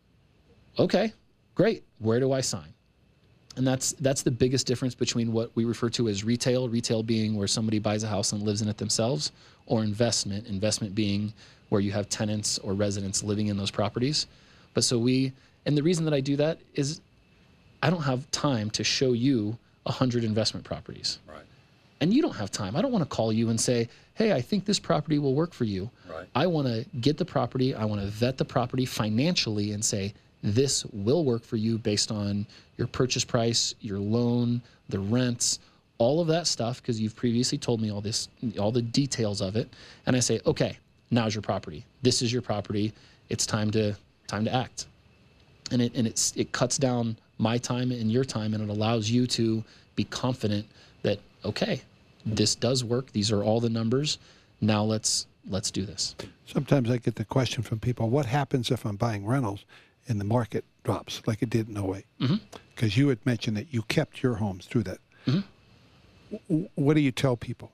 okay, great. Where do I sign? And that's that's the biggest difference between what we refer to as retail, retail being where somebody buys a house and lives in it themselves, or investment, investment being where you have tenants or residents living in those properties. But so we, and the reason that I do that is I don't have time to show you a hundred investment properties. Right. And you don't have time. I don't want to call you and say, hey, I think this property will work for you. Right. I want to get the property. I want to vet the property financially and say, this will work for you based on your purchase price, your loan, the rents, all of that stuff, because you've previously told me all this, all the details of it. And I say, okay, now's your property. This is your property. It's time to time to act. And it and it's it cuts down my time and your time, and it allows you to be confident that, okay, this does work. These are all the numbers. Now let's let's do this. Sometimes I get the question from people, what happens if I'm buying rentals and the market drops like it did in oh eight? Because mm-hmm. you had mentioned that you kept your homes through that. Mm-hmm. W- what do you tell people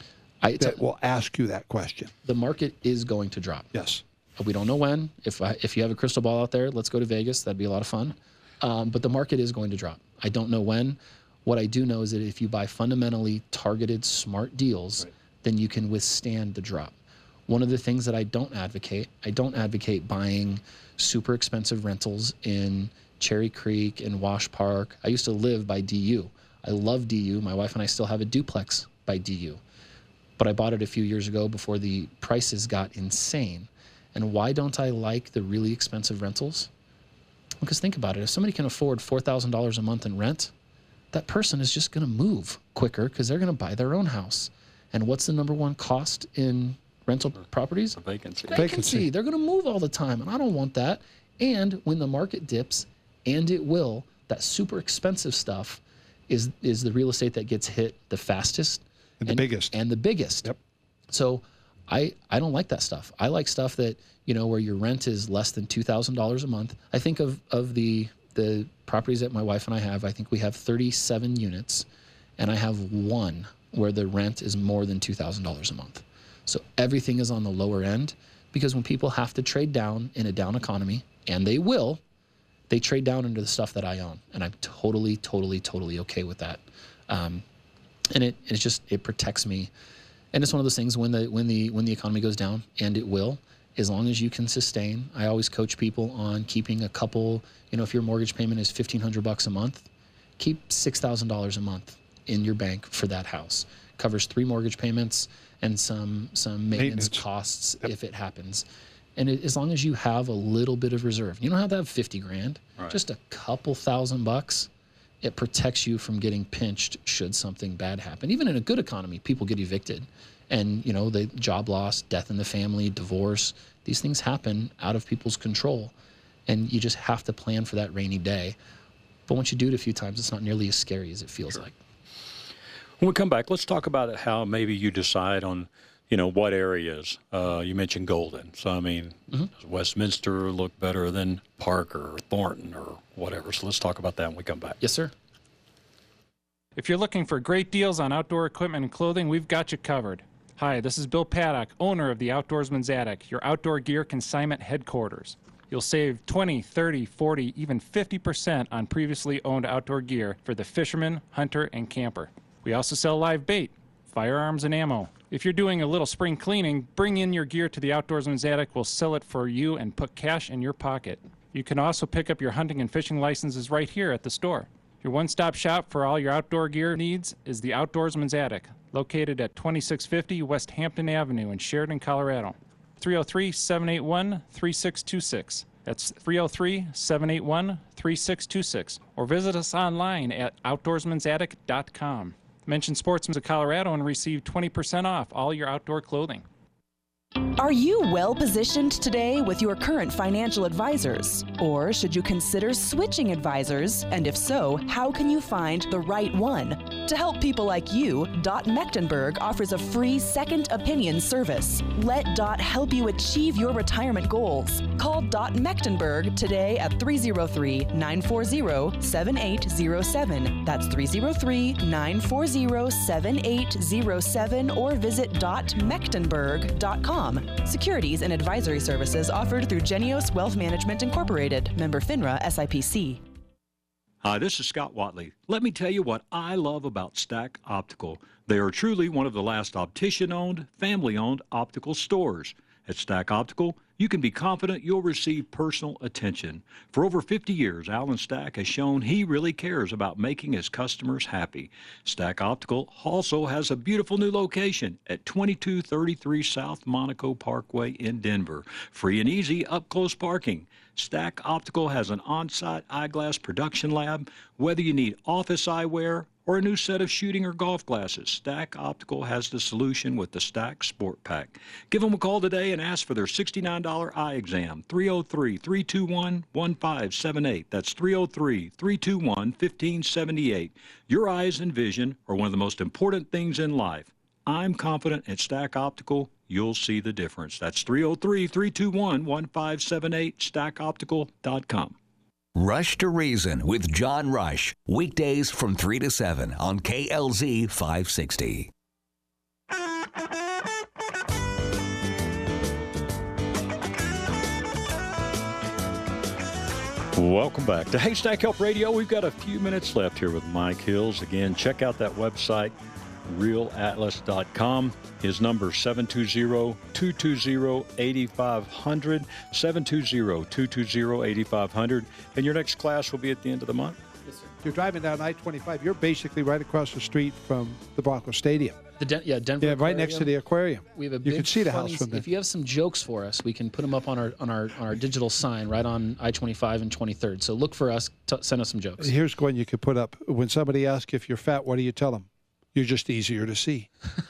I that t- will ask you that question? The market is going to drop. Yes. We don't know when. If I, if you have a crystal ball out there, let's go to Vegas. That'd be a lot of fun. Um, but the market is going to drop. I don't know when. What I do know is that if you buy fundamentally targeted, smart deals, right, then you can withstand the drop. One of the things that I don't advocate, I don't advocate buying super expensive rentals in Cherry Creek and Wash Park. I used to live by D U. I love D U. My wife and I still have a duplex by D U. But I bought it a few years ago before the prices got insane. And why don't I like the really expensive rentals? Because think about it. If somebody can afford four thousand dollars a month in rent, that person is just going to move quicker because they're going to buy their own house. And what's the number one cost in rental properties? Vacancy. Vacancy. Vacancy. They're going to move all the time, and I don't want that. And when the market dips, and it will, that super expensive stuff is is the real estate that gets hit the fastest and the and, biggest. And the biggest. Yep. So I I don't like that stuff. I like stuff that, you know, where your rent is less than two thousand dollars a month. I think of of the the properties that my wife and I have, I think we have thirty-seven units, and I have one where the rent is more than two thousand dollars a month. So everything is on the lower end, because when people have to trade down in a down economy, and they will, they trade down into the stuff that I own. And I'm totally, totally, totally okay with that. Um, and it it's just, it protects me. And it's one of those things when the when the when the economy goes down, and it will, as long as you can sustain. I always coach people on keeping a couple, you know, if your mortgage payment is fifteen hundred bucks a month, keep six thousand dollars a month in your bank for that house. Covers three mortgage payments and some some maintenance, maintenance. costs yep. if it happens. And it, as long as you have a little bit of reserve, you don't have to have fifty grand, right. just a couple thousand bucks, it protects you from getting pinched should something bad happen. Even in a good economy, people get evicted. And, you know, the job loss, death in the family, divorce, these things happen out of people's control. And you just have to plan for that rainy day. But once you do it a few times, it's not nearly as scary as it feels sure. like. When we come back, let's talk about how maybe you decide on, you know, what areas. Uh, you mentioned Golden. So, I mean, mm-hmm. does Westminster look better than Parker or Thornton or whatever? So let's talk about that when we come back. Yes, sir. If you're looking for great deals on outdoor equipment and clothing, we've got you covered. Hi, this is Bill Paddock, owner of the Outdoorsman's Attic, your outdoor gear consignment headquarters. You'll save twenty, thirty, forty, even fifty percent on previously owned outdoor gear for the fisherman, hunter, and camper. We also sell live bait, firearms, and ammo. If you're doing a little spring cleaning, bring in your gear to the Outdoorsman's Attic. We'll sell it for you and put cash in your pocket. You can also pick up your hunting and fishing licenses right here at the store. Your one-stop shop for all your outdoor gear needs is the Outdoorsman's Attic, located at twenty-six fifty West Hampton Avenue in Sheridan, Colorado. three oh three, seven eight one, three six two six. That's three oh three, seven eight one, three six two six. Or visit us online at outdoorsmans attic dot com. Mention Sportsman's of Colorado and receive twenty percent off all your outdoor clothing. Are you well positioned today with your current financial advisors? Or should you consider switching advisors? And if so, how can you find the right one? To help people like you, Dot Mechtenberg offers a free second opinion service. Let Dot help you achieve your retirement goals. Call Dot Mechtenberg today at three oh three, nine four oh, seven eight oh seven. That's three oh three, nine four oh, seven eight oh seven or visit dot mechtenberg dot com. Securities and advisory services offered through Genios Wealth Management Incorporated, member FINRA S I P C. Hi, this is Scott Watley. Let me tell you what I love about Stack Optical. They are truly one of the last optician-owned, family-owned optical stores. At Stack Optical, you can be confident you'll receive personal attention. For over fifty years, Alan Stack has shown he really cares about making his customers happy. Stack Optical also has a beautiful new location at twenty-two thirty-three South Monaco Parkway in Denver. Free and easy up-close parking. Stack Optical has an on-site eyeglass production lab. Whether you need office eyewear or a new set of shooting or golf glasses, Stack Optical has the solution with the Stack Sport Pack. Give them a call today and ask for their sixty-nine dollar eye exam. three oh three, three two one, one five seven eight. That's three oh three, three two one, one five seven eight. Your eyes and vision are one of the most important things in life. I'm confident at Stack Optical you'll see the difference. That's three oh three, three two one, one five seven eight, stack optical dot com. Rush to Reason with John Rush. Weekdays from three to seven on K L Z five sixty. Welcome back to Haystack Help Radio. We've got a few minutes left here with Mike Hills. Again, check out that website, real atlas dot com. His number is seven two zero, two two zero, eight five zero zero, seven two zero, two two zero, eight five zero zero. And your next class will be at the end of the month? Yes, sir. You're driving down I twenty-five. You're basically right across the street from the Bronco Stadium. The Den- yeah, Denver. Yeah, right aquarium. next to the aquarium. We have a you big can see the funny, house from there. If you have some jokes for us, we can put them up on our on our on our digital sign right on I twenty-five and twenty-third. So look for us. T- send us some jokes. Here's one you could put up. When somebody asks if you're fat, what do you tell them? You're just easier to see.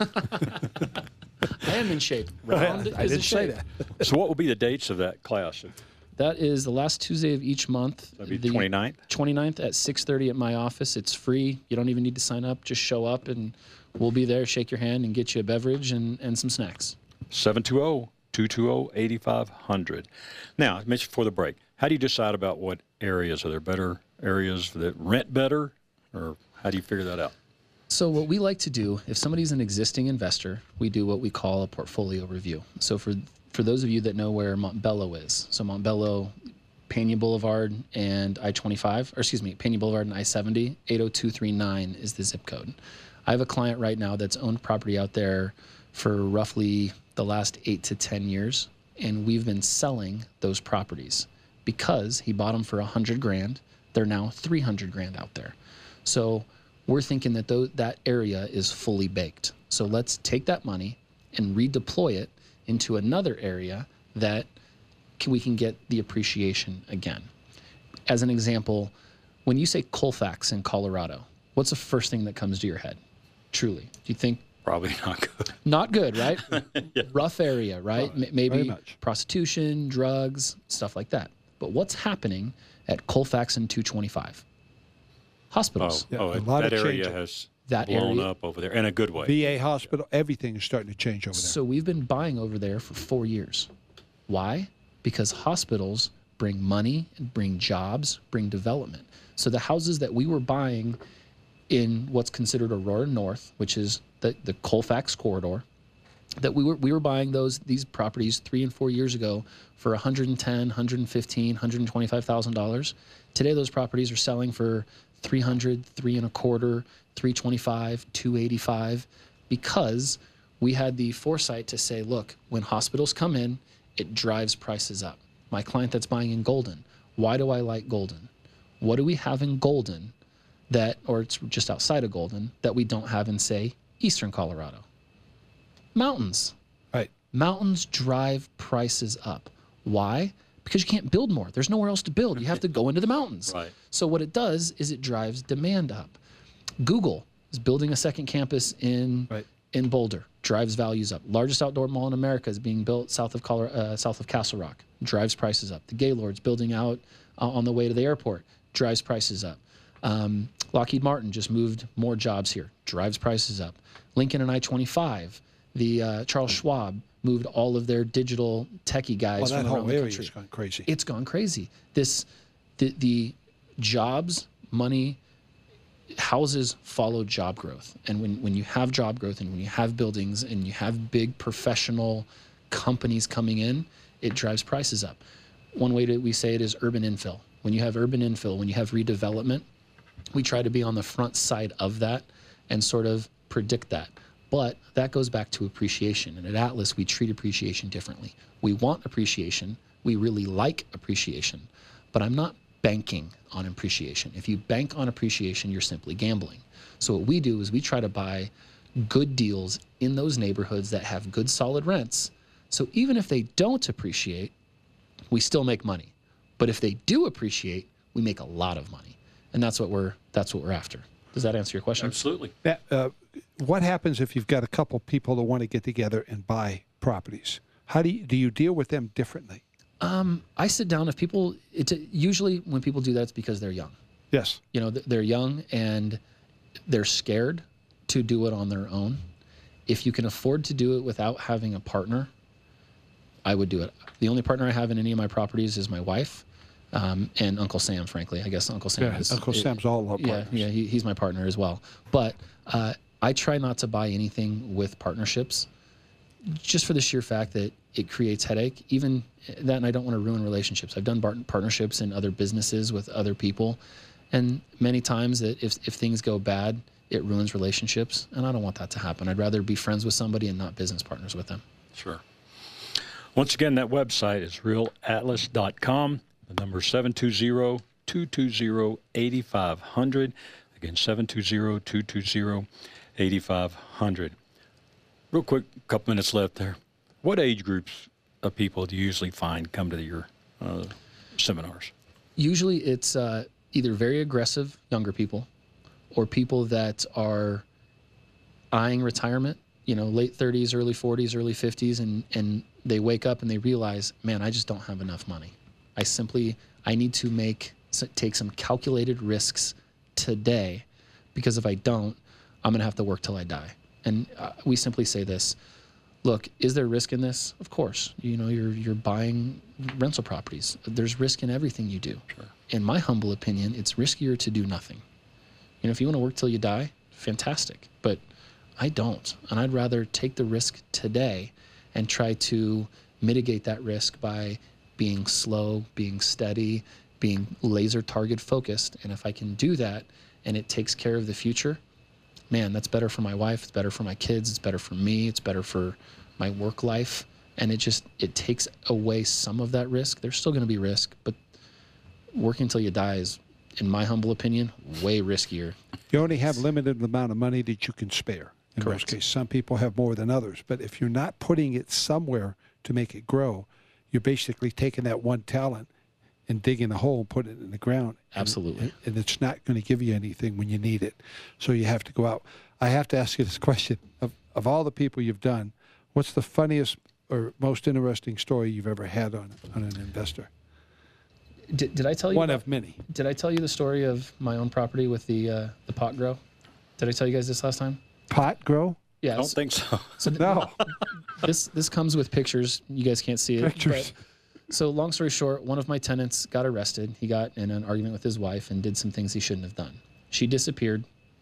I am in shape. Round I is didn't in shape. say that. So what will be the dates of that class? That is the last Tuesday of each month. That'd be the twenty-ninth? twenty-ninth at six thirty at my office. It's free. You don't even need to sign up. Just show up, and we'll be there, shake your hand, and get you a beverage and, and some snacks. seven two zero, two two zero, eight five zero zero. Now, I mentioned before the break, how do you decide about what areas? Are there better areas that rent better, or how do you figure that out? So what we like to do, if somebody's an existing investor, we do what we call a portfolio review. So for for those of you that know where Montbello is, so Montbello, Pena Boulevard, and I twenty-five, or excuse me, Pena Boulevard and I seventy, eight oh two three nine is the zip code. I have a client right now that's owned property out there for roughly the last eight to ten years. and we've been selling those properties because he bought them for a hundred grand. They're now three hundred grand out there. So we're thinking that th- that area is fully baked. So let's take that money and redeploy it into another area that can, we can get the appreciation again. As an example, when you say Colfax in Colorado, what's the first thing that comes to your head? Truly, do you think? Probably not good. Not good, right? Yeah. Rough area, right? Oh, M- maybe much. prostitution, drugs, stuff like that. But what's happening at Colfax and two twenty-five? Hospitals. Oh, oh a it- lot that of area changing. has That blown area- up over there in a good way. V A hospital, everything is starting to change over there. So we've been buying over there for four years. Why? Because hospitals bring money, bring jobs, bring development. So the houses that we were buying in what's considered Aurora North, which is the, the Colfax corridor, that we were we were buying those these properties three and four years ago for one hundred ten, one hundred fifteen, one hundred twenty-five thousand dollars. Today those properties are selling for three hundred, three and a quarter, three twenty-five, two eighty-five, because we had the foresight to say, look, when hospitals come in, it drives prices up. My client that's buying in Golden, why do I like Golden? What do we have in Golden that, or it's just outside of Golden, that we don't have in, say, Eastern Colorado? Mountains. Right. Mountains drive prices up. Why? Because you can't build more. There's nowhere else to build. You have to go into the mountains. Right. So what it does is it drives demand up. Google is building a second campus in Right. in Boulder, drives values up. Largest outdoor mall in America is being built south of Colorado, uh, south of Castle Rock, drives prices up. The Gaylord's building out uh, on the way to the airport, drives prices up. Um, Lockheed Martin just moved more jobs here, drives prices up. Lincoln and I twenty-five, the uh, Charles Schwab moved all of their digital techie guys Well, that from around whole the area country. has gone crazy. It's gone crazy. This, the, the jobs, money, houses follow job growth. And when, when you have job growth and when you have buildings and you have big professional companies coming in, it drives prices up. One way that we say it is urban infill. When you have urban infill, when you have redevelopment, we try to be on the front side of that and sort of predict that. But that goes back to appreciation. And at Atlas, we treat appreciation differently. We want appreciation. We really like appreciation. But I'm not banking on appreciation. If you bank on appreciation, you're simply gambling. So what we do is we try to buy good deals in those neighborhoods that have good solid rents. So even if they don't appreciate, we still make money. But if they do appreciate, we make a lot of money. And that's what we're that's what we're after. Does that answer your question? Absolutely. Now, uh, what happens if you've got a couple people that want to get together and buy properties? How do you, do you deal with them differently? Um, I sit down. If people, it's usually when people do that, it's because they're young. Yes. You know, they're young and they're scared to do it on their own. If you can afford to do it without having a partner, I would do it. The only partner I have in any of my properties is my wife um, and Uncle Sam, frankly. I guess Uncle Sam Yeah, is. Uncle Sam's all our Yeah, partners. yeah, he, he's my partner as well. But uh, I try not to buy anything with partnerships just for the sheer fact that it creates headache. Even that, and I don't want to ruin relationships. I've done bar- partnerships in other businesses with other people, and many times that if, if things go bad, it ruins relationships, and I don't want that to happen. I'd rather be friends with somebody and not business partners with them. Sure. Once again, that website is real atlas dot com. The number is seven two zero, two two zero, eight five zero zero. Again, seven two zero, two two zero, eight five zero zero. Real quick, a couple minutes left there. What age groups of people do you usually find come to your uh, seminars? Usually it's uh, either very aggressive younger people or people that are eyeing retirement, you know, late thirties, early forties, early fifties, and, and they wake up and they realize, man, I just don't have enough money. I simply, I need to make, take some calculated risks today, because if I don't, I'm going to have to work till I die. And uh, we simply say this, look, is there risk in this? Of course. You know, you're you're buying rental properties. There's risk in everything you do. Sure. In my humble opinion, it's riskier to do nothing. You know, if you want to work till you die, fantastic. But I don't. And I'd rather take the risk today and try to mitigate that risk by being slow, being steady, being laser target focused. And if I can do that and it takes care of the future, man, that's better for my wife, it's better for my kids, it's better for me, it's better for my work life. And it just, it takes away some of that risk. There's still going to be risk, but working until you die is, in my humble opinion, way riskier. You only have limited amount of money that you can spare. In Correct. most cases, some people have more than others. But if you're not putting it somewhere to make it grow, you're basically taking that one talent and digging a hole and putting it in the ground. Absolutely. And, and it's not going to give you anything when you need it. So you have to go out. I have to ask you this question. Of, of all the people you've done, what's the funniest or most interesting story you've ever had on, on an investor? Did, did I tell you? One about, of many. Did I tell you the story of my own property with the uh, the pot grow? Did I tell you guys this last time? Pot grow? Yeah. I don't think so. So no. This this comes with pictures. You guys can't see it. Pictures. But, so long story short, one of my tenants got arrested. He got in an argument with his wife and did some things he shouldn't have done. She disappeared.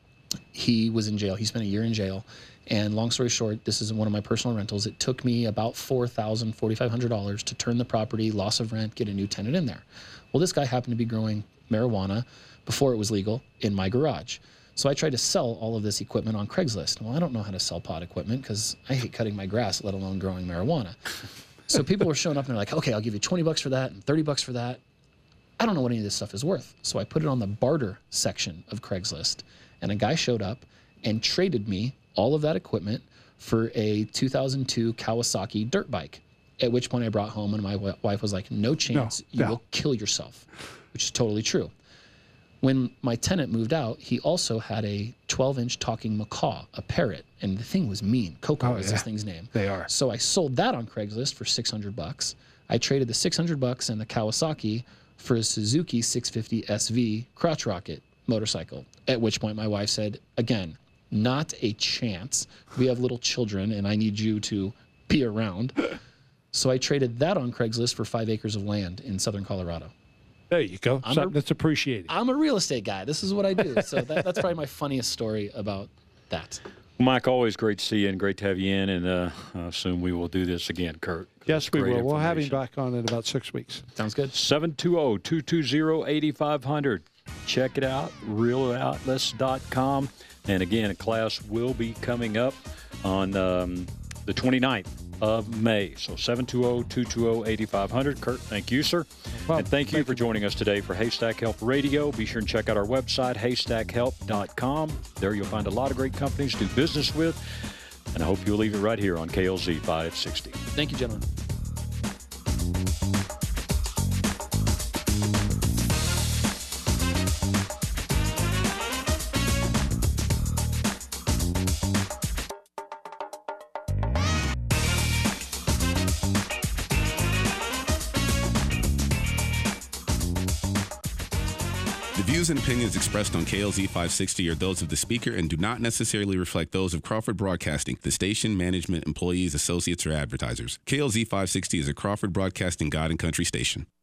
He was in jail. He spent a year in jail. And long story short, this is one of my personal rentals. It took me about four thousand dollars, four thousand five hundred dollars to turn the property, loss of rent, get a new tenant in there. Well, this guy happened to be growing marijuana before it was legal in my garage. So I tried to sell all of this equipment on Craigslist. Well, I don't know how to sell pot equipment because I hate cutting my grass, let alone growing marijuana. So people were showing up and they're like, okay, I'll give you twenty bucks for that and thirty bucks for that. I don't know what any of this stuff is worth. So I put it on the barter section of Craigslist. And a guy showed up and traded me all of that equipment for a two thousand two Kawasaki dirt bike. At which point I brought home and my wife was like, no chance, No, you no. will kill yourself, which is totally true. When my tenant moved out, he also had a twelve inch talking macaw, a parrot, and the thing was mean. Coco Oh, was yeah. this thing's name. They are. So I sold that on Craigslist for six hundred bucks. I traded the six hundred bucks and the Kawasaki for a Suzuki six fifty S V crotch rocket motorcycle. At which point my wife said, again, not a chance. We have little children and I need you to be around. So I traded that on Craigslist for five acres of land in southern Colorado. There you go. I'm Something a- that's appreciated. I'm a real estate guy. This is what I do. So that, that's probably my funniest story about that. Mike, always great to see you and great to have you in. And uh, I assume we will do this again, Kurt. Yes, we Great will. We'll have him information. back on in about six weeks. Sounds good. seven two zero, two two zero, eight five zero zero. Check it out, real outlets dot com. And again, a class will be coming up on um, the twenty-ninth of May. So seven two zero, two two zero, eight five zero zero. Kurt, thank you, sir. Well, and thank you thank for joining us today for Haystack Help Radio. Be sure and check out our website, haystack help dot com. There you'll find a lot of great companies to do business with. And I hope you'll leave it right here on K L Z five sixty. Thank you, gentlemen. The views and opinions expressed on K L Z five sixty are those of the speaker and do not necessarily reflect those of Crawford Broadcasting, the station, management, employees, associates, or advertisers. K L Z five sixty is a Crawford Broadcasting God and Country station.